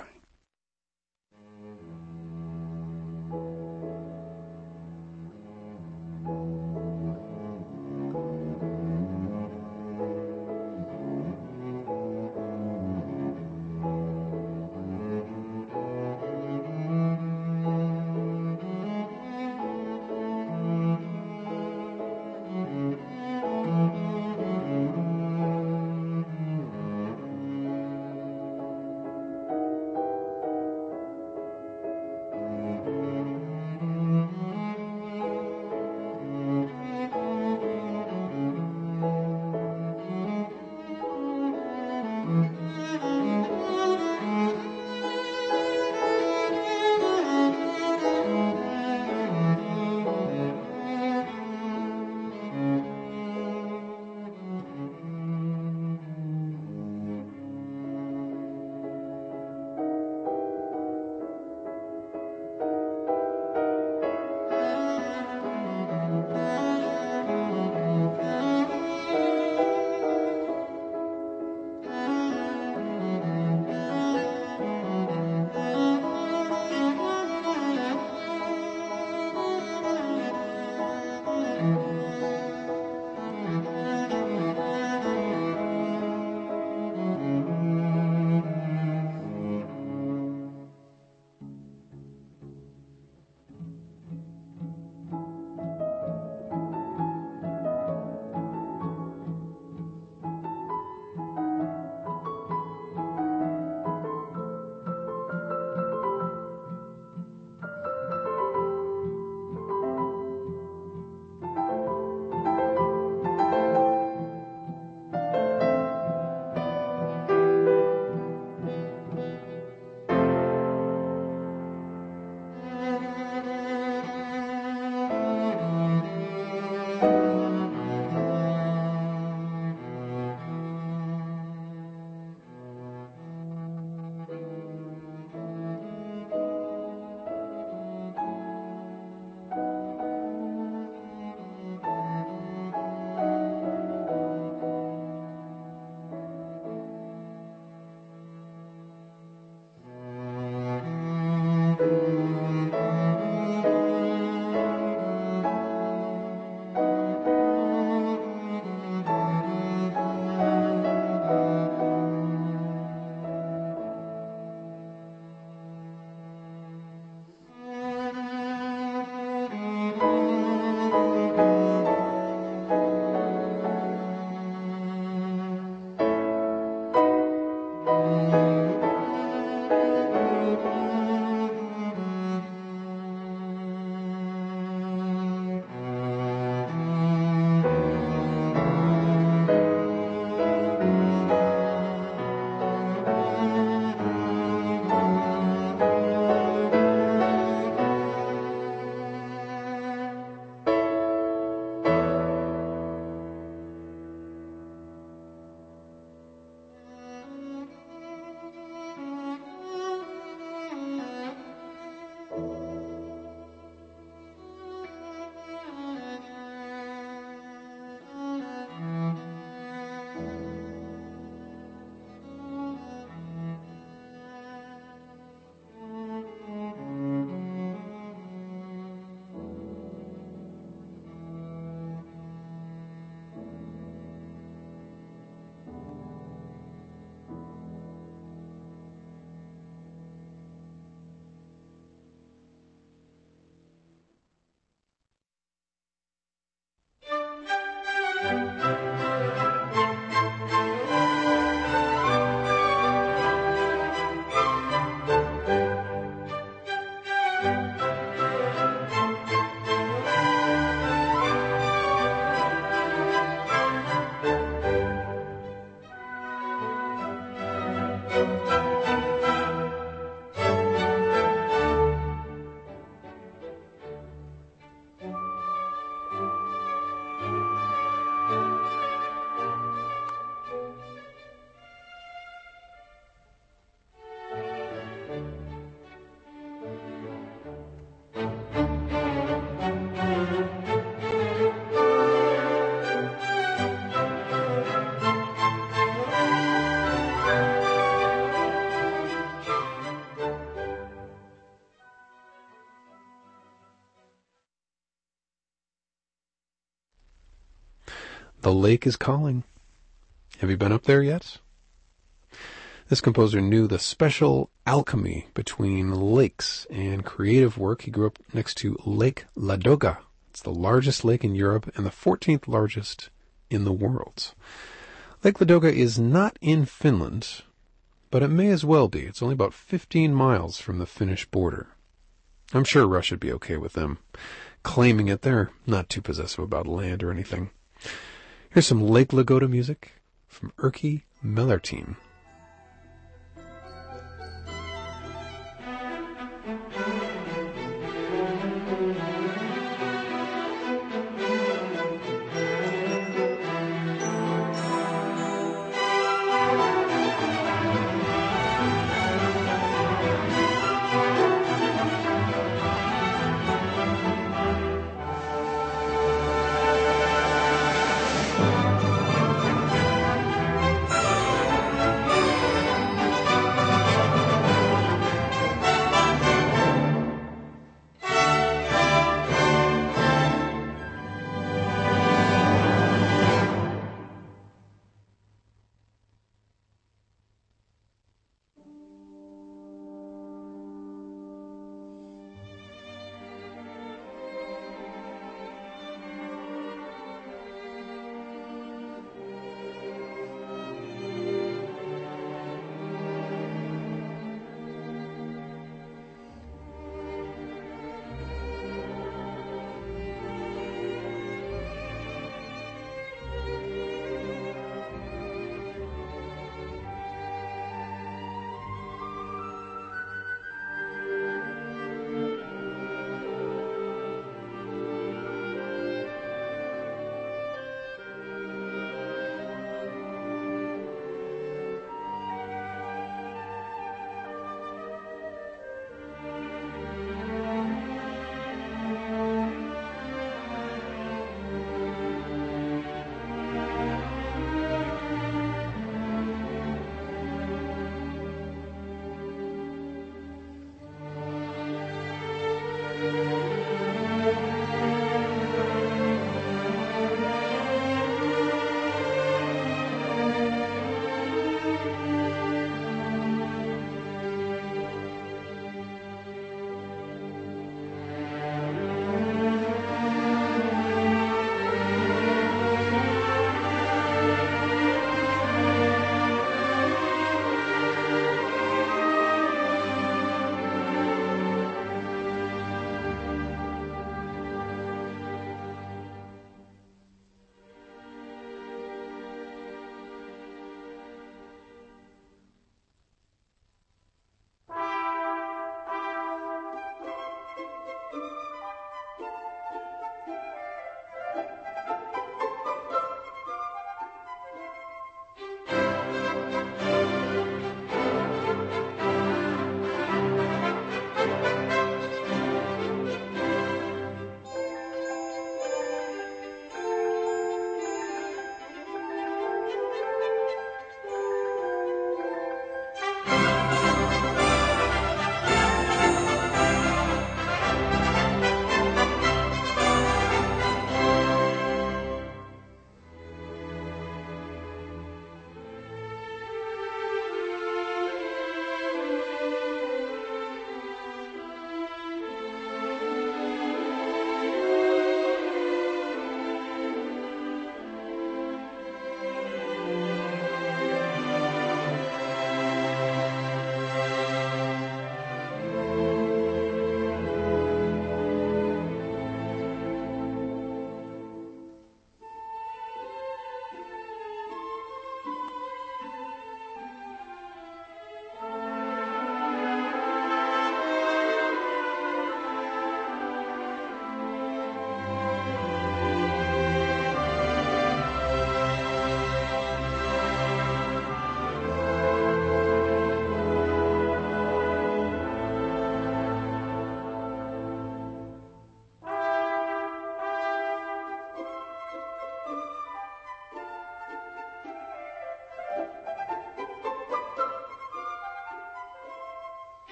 The lake is calling. Have you been up there yet? This composer knew the special alchemy between lakes and creative work. He grew up next to Lake Ladoga. It's the largest lake in Europe and the fourteenth largest in the world. Lake Ladoga is not in Finland, but it may as well be. It's only about fifteen miles from the Finnish border. I'm sure Russia'd be okay with them claiming it. They're not too possessive about land or anything. Here's some Lake Ladoga music from Erkki Mellerteen.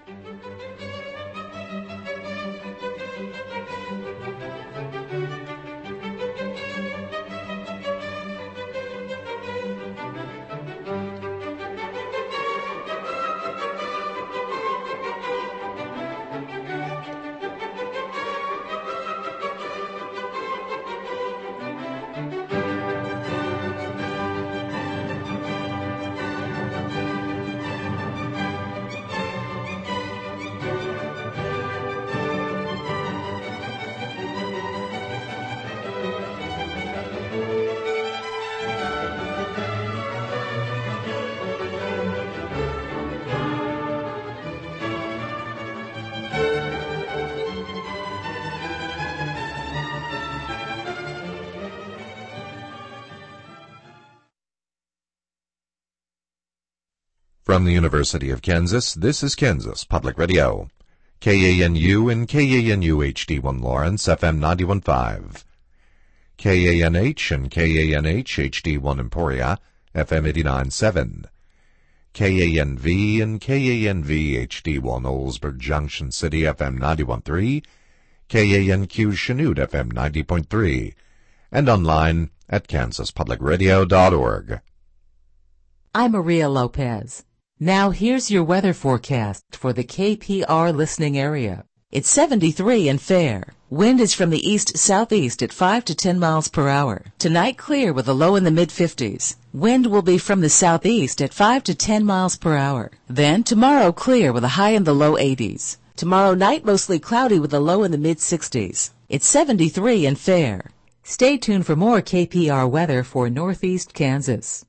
From the University of Kansas, this is Kansas Public Radio. K A N U and K A N U H D one Lawrence, F M ninety-one point five. K A N H and K A N H H D one Emporia, F M eighty-nine point seven. K A N V and K A N V H D one Oldsburg Junction City, F M ninety-one point three. K A N Q Chanute, F M ninety point three. And online at kansas public radio dot org. I'm Maria Lopez. Now here's your weather forecast for the K P R listening area. It's seventy-three and fair. Wind is from the east-southeast at five to ten miles per hour. Tonight clear with a low in the mid-fifties. Wind will be from the southeast at five to ten miles per hour. Then tomorrow clear with a high in the low eighties. Tomorrow night mostly cloudy with a low in the mid-sixties. It's seventy-three and fair. Stay tuned for more K P R weather for Northeast Kansas.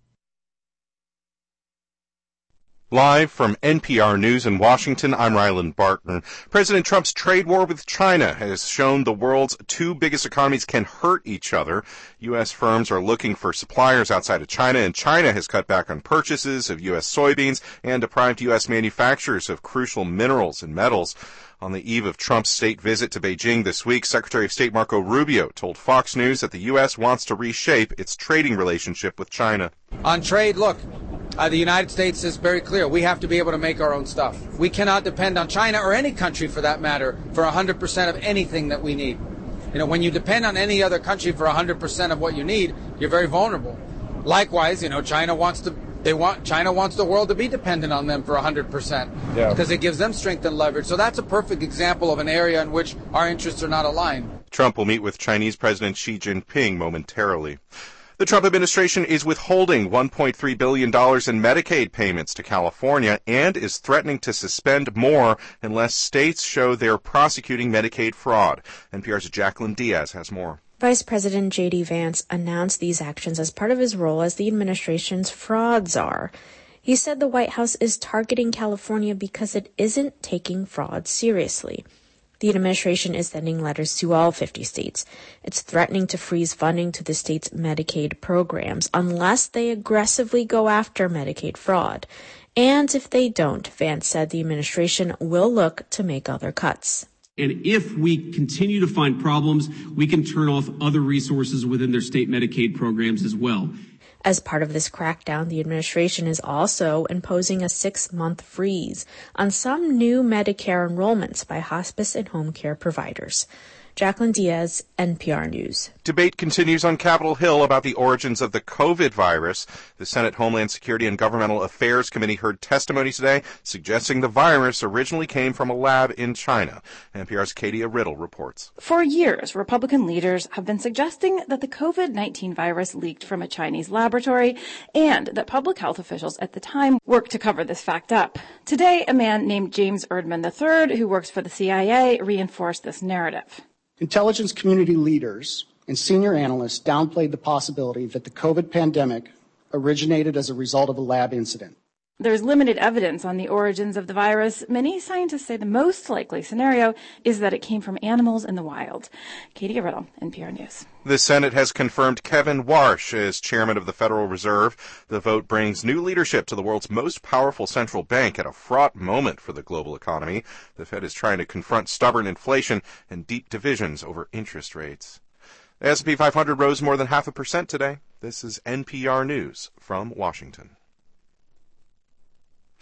Live from N P R News in Washington, I'm Ryland Barton. President Trump's trade war with China has shown the world's two biggest economies can hurt each other. U S firms are looking for suppliers outside of China, and China has cut back on purchases of U S soybeans and deprived U S manufacturers of crucial minerals and metals. On the eve of Trump's state visit to Beijing this week, Secretary of State Marco Rubio told Fox News that the U S wants to reshape its trading relationship with China. On trade, look, uh, the United States is very clear. We have to be able to make our own stuff. We cannot depend on China or any country for that matter for one hundred percent of anything that we need. You know, when you depend on any other country for one hundred percent of what you need, you're very vulnerable. Likewise, you know, China wants to They want China wants the world to be dependent on them for one hundred percent yeah. because it gives them strength and leverage. So that's a perfect example of an area in which our interests are not aligned. Trump will meet with Chinese President Xi Jinping momentarily. The Trump administration is withholding one point three billion dollars in Medicaid payments to California and is threatening to suspend more unless states show they're prosecuting Medicaid fraud. N P R's Jacqueline Diaz has more. Vice President J D. Vance announced these actions as part of his role as the administration's fraud czar. He said the White House is targeting California because it isn't taking fraud seriously. The administration is sending letters to all fifty states. It's threatening to freeze funding to the state's Medicaid programs unless they aggressively go after Medicaid fraud. And if they don't, Vance said the administration will look to make other cuts. And if we continue to find problems, we can turn off other resources within their state Medicaid programs as well. As part of this crackdown, the administration is also imposing a six-month freeze on some new Medicare enrollments by hospice and home care providers. Jacqueline Diaz, N P R News. Debate continues on Capitol Hill about the origins of the COVID virus. The Senate Homeland Security and Governmental Affairs Committee heard testimony today suggesting the virus originally came from a lab in China. N P R's Katia Riddle reports. For years, Republican leaders have been suggesting that the COVID nineteen virus leaked from a Chinese laboratory and that public health officials at the time worked to cover this fact up. Today, a man named James Erdman the third, who works for the C I A, reinforced this narrative. Intelligence community leaders and senior analysts downplayed the possibility that the COVID pandemic originated as a result of a lab incident. There's limited evidence on the origins of the virus. Many scientists say the most likely scenario is that it came from animals in the wild. Katie Riddle, N P R News. The Senate has confirmed Kevin Warsh as chairman of the Federal Reserve. The vote brings new leadership to the world's most powerful central bank at a fraught moment for the global economy. The Fed is trying to confront stubborn inflation and deep divisions over interest rates. The S and P five hundred rose more than half a percent today. This is N P R News from Washington.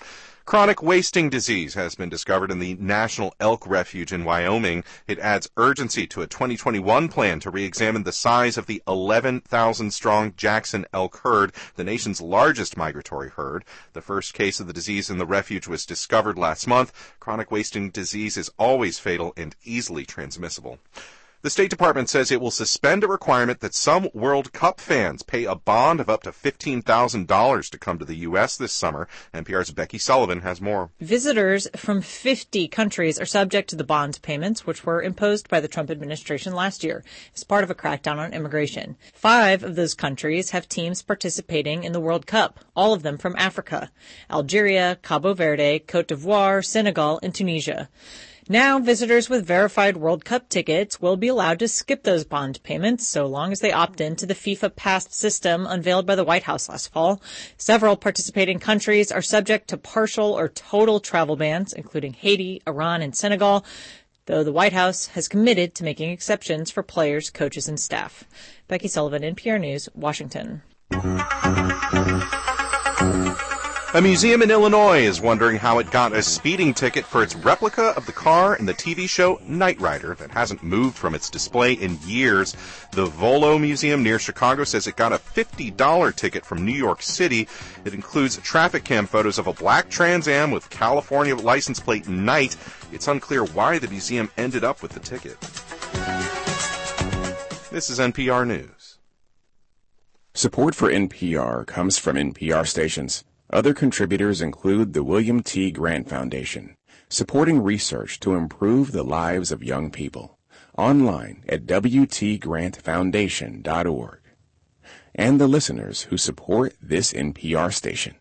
Chronic wasting disease has been discovered in the National Elk Refuge in Wyoming. It adds urgency to a twenty twenty-one plan to re-examine the size of the eleven thousand strong Jackson elk herd, the nation's largest migratory herd. The first case of the disease in the refuge was discovered last month. Chronic wasting disease is always fatal and easily transmissible. The State Department says it will suspend a requirement that some World Cup fans pay a bond of up to fifteen thousand dollars to come to the U S this summer. N P R's Becky Sullivan has more. Visitors from fifty countries are subject to the bond payments, which were imposed by the Trump administration last year as part of a crackdown on immigration. Five of those countries have teams participating in the World Cup, all of them from Africa: Algeria, Cabo Verde, Cote d'Ivoire, Senegal, and Tunisia. Now, visitors with verified World Cup tickets will be allowed to skip those bond payments so long as they opt in to the FIFA Pass system unveiled by the White House last fall. Several participating countries are subject to partial or total travel bans, including Haiti, Iran, and Senegal, though the White House has committed to making exceptions for players, coaches, and staff. Becky Sullivan, N P R News, Washington. A museum in Illinois is wondering how it got a speeding ticket for its replica of the car in the T V show Knight Rider that hasn't moved from its display in years. The Volo Museum near Chicago says it got a fifty dollars ticket from New York City. It includes traffic cam photos of a black Trans Am with California license plate Knight. It's unclear why the museum ended up with the ticket. This is N P R News. Support for N P R comes from N P R stations. Other contributors include the William T. Grant Foundation, supporting research to improve the lives of young people, online at w t grant foundation dot org, and the listeners who support this N P R station.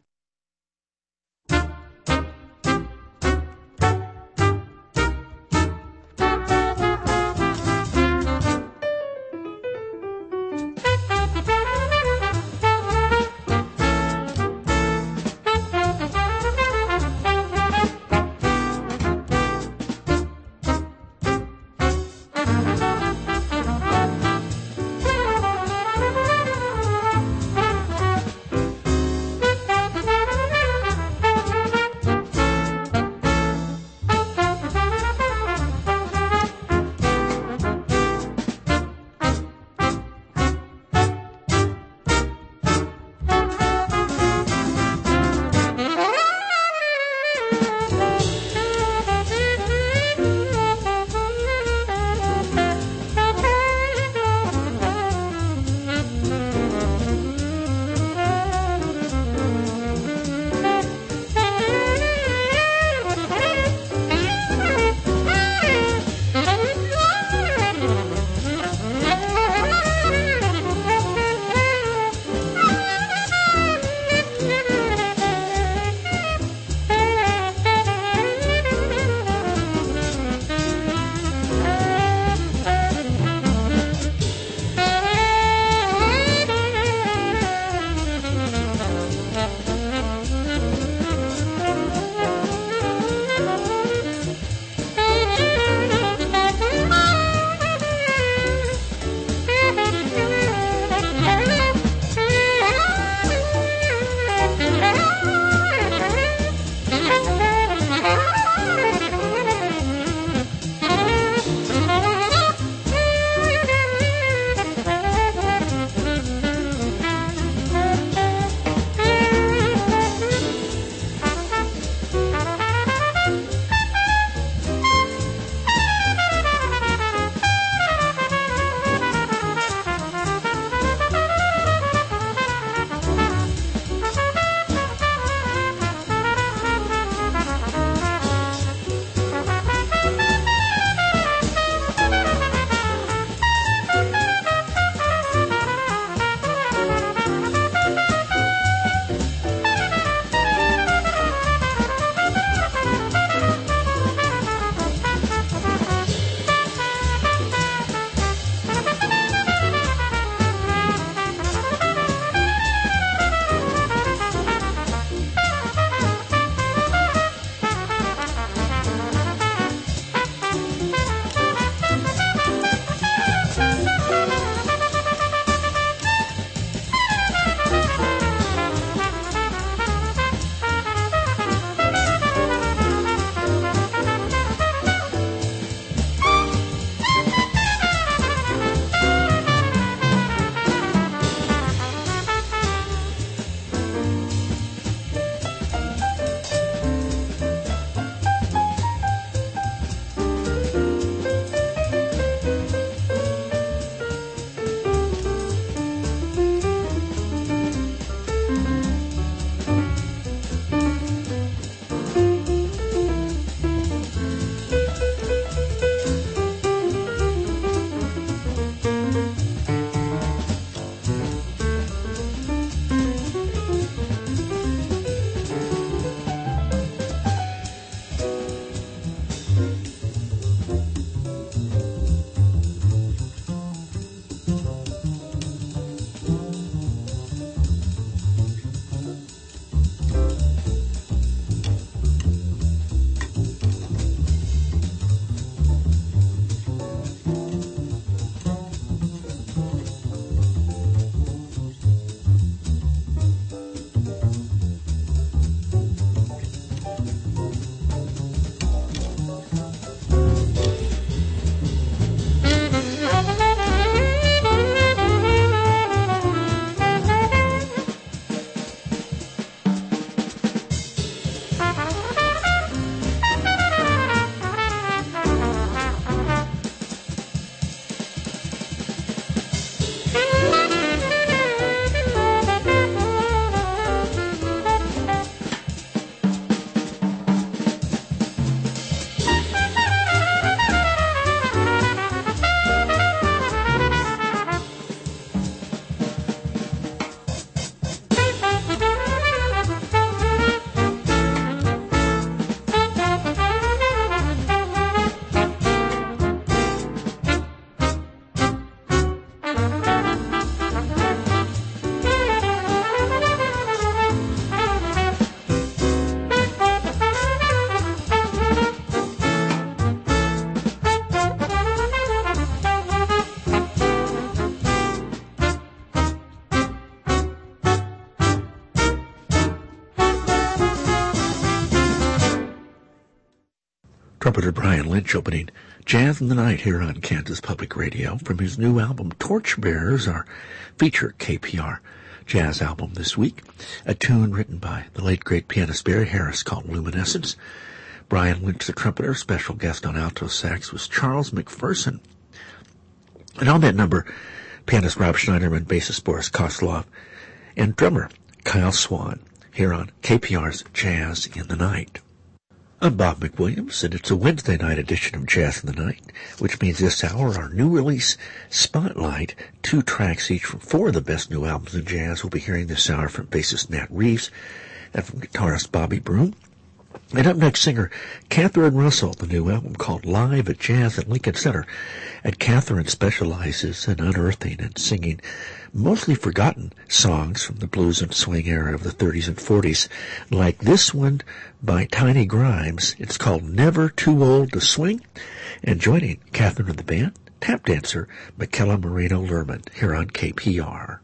Trumpeter Brian Lynch opening Jazz in the Night here on Kansas Public Radio from his new album Torchbearers, our feature K P R jazz album this week. A tune written by the late great pianist Barry Harris called Luminescence. Brian Lynch, the trumpeter, special guest on alto sax was Charles McPherson. And on that number, pianist Rob Schneiderman, bassist Boris Kozlov, and drummer Kyle Swan here on K P R's Jazz in the Night. I'm Bob McWilliams, and it's a Wednesday night edition of Jazz in the Night, which means this hour, our new release Spotlight, two tracks each from four of the best new albums in jazz. We'll be hearing this hour from bassist Nat Reeves and from guitarist Bobby Broom. And up next, singer Catherine Russell, the new album called Live at Jazz at Lincoln Center. And Catherine specializes in unearthing and singing mostly forgotten songs from the blues and swing era of the thirties and forties, like this one by Tiny Grimes. It's called Never Too Old to Swing. And joining Catherine and the band, tap dancer Michaela Marino-Lerman here on K P R.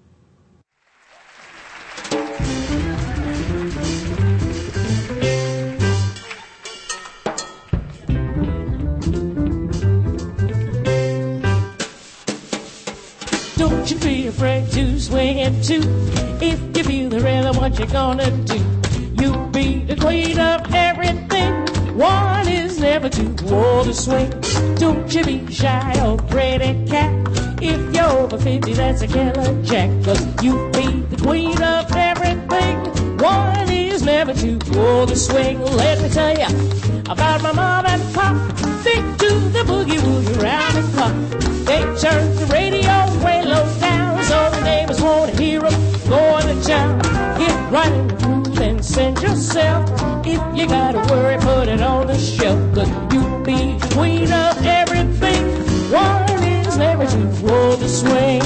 Don't you be afraid to swing it too. If you feel the rhythm, what you gonna do? You be the queen of everything. One is never too old to swing. Don't you be shy or pretty cat. If you're over fifty, that's a killer jack. Cause you be the queen of everything. One is never too old to swing. Let me tell you about my mom and pop. They do the boogie woogie round the clock. They turn the radio way low down, so the neighbors won't hear them going to town. Get right in the groove and send yourself. If you gotta worry, put it on the shelf. Cause you be the queen of everything. One is never too old to swing.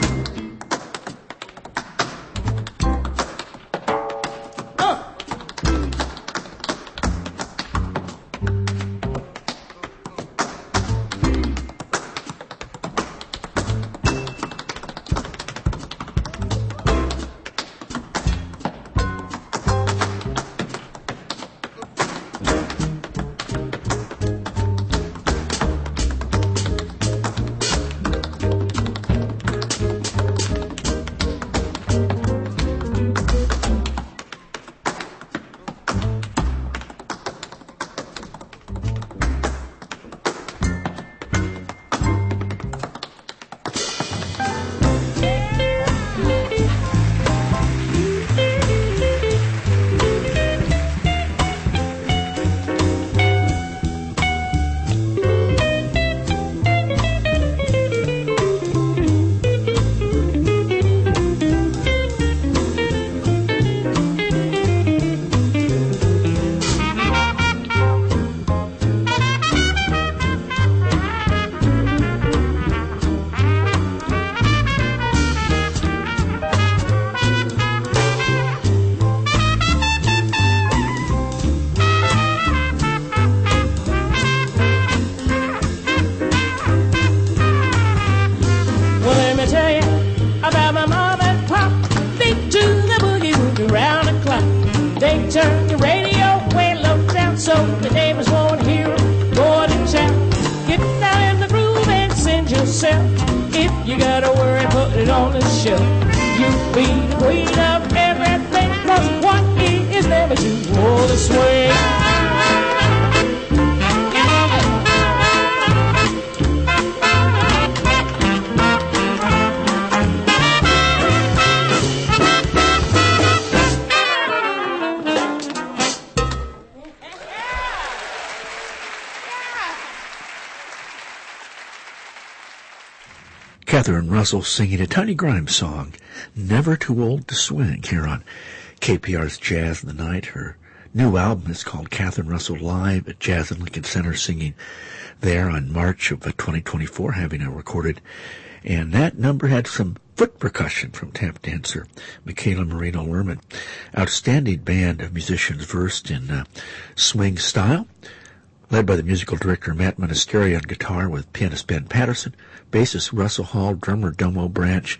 Catherine Russell singing a Tiny Grimes song, Never Too Old to Swing, here on K P R's Jazz in the Night. Her new album is called Catherine Russell Live at Jazz at Lincoln Center, singing there on March of twenty twenty-four, having it recorded. And that number had some foot percussion from tap dancer Michaela Marino-Lerman. Outstanding band of musicians versed in uh, swing style, led by the musical director Matt Monasterio on guitar with pianist Ben Patterson, bassist Russell Hall, drummer Domo Branch,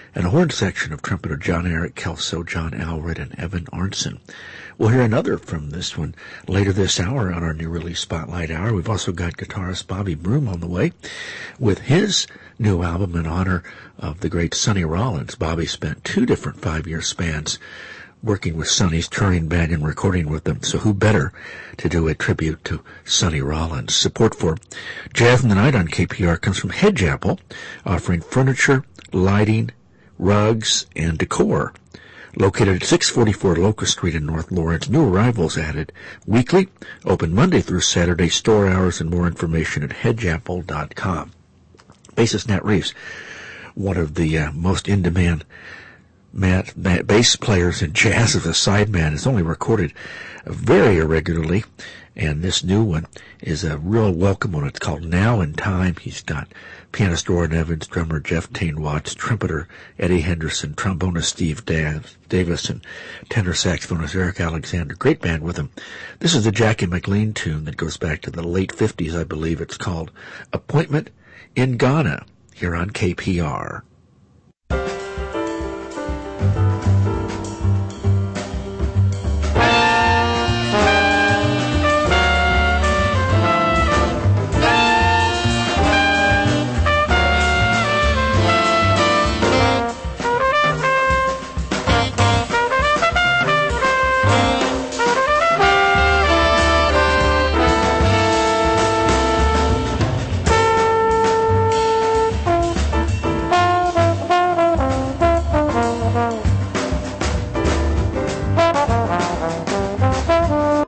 and a horn section of trumpeter John Eric Kelso, John Alred, and Evan Arnson. We'll hear another from this one later this hour on our new release Spotlight Hour. We've also got guitarist Bobby Broom on the way with his new album in honor of the great Sonny Rollins. Bobby spent two different five-year spans working with Sonny's touring band and recording with them, so who better to do a tribute to Sonny Rollins? Support for Jazz in the Night on K P R comes from Hedge Apple, offering furniture, lighting, rugs, and decor. Located at six forty-four Locust Street in North Lawrence, new arrivals added weekly, open Monday through Saturday, store hours, and more information at hedge apple dot com. Bassist Nat Reeves, one of the uh, most in-demand Matt, Matt, bass players in jazz as a sideman, is only recorded very irregularly, and this new one is a real welcome one. It's called Now in Time. He's got pianist Doran Evans, drummer Jeff Tain Watts, trumpeter Eddie Henderson, trombonist Steve Davis, and tenor saxophonist Eric Alexander. Great band with him. This is a Jackie McLean tune that goes back to the late fifties, I believe. It's called Appointment in Ghana, here on K P R. Thank you.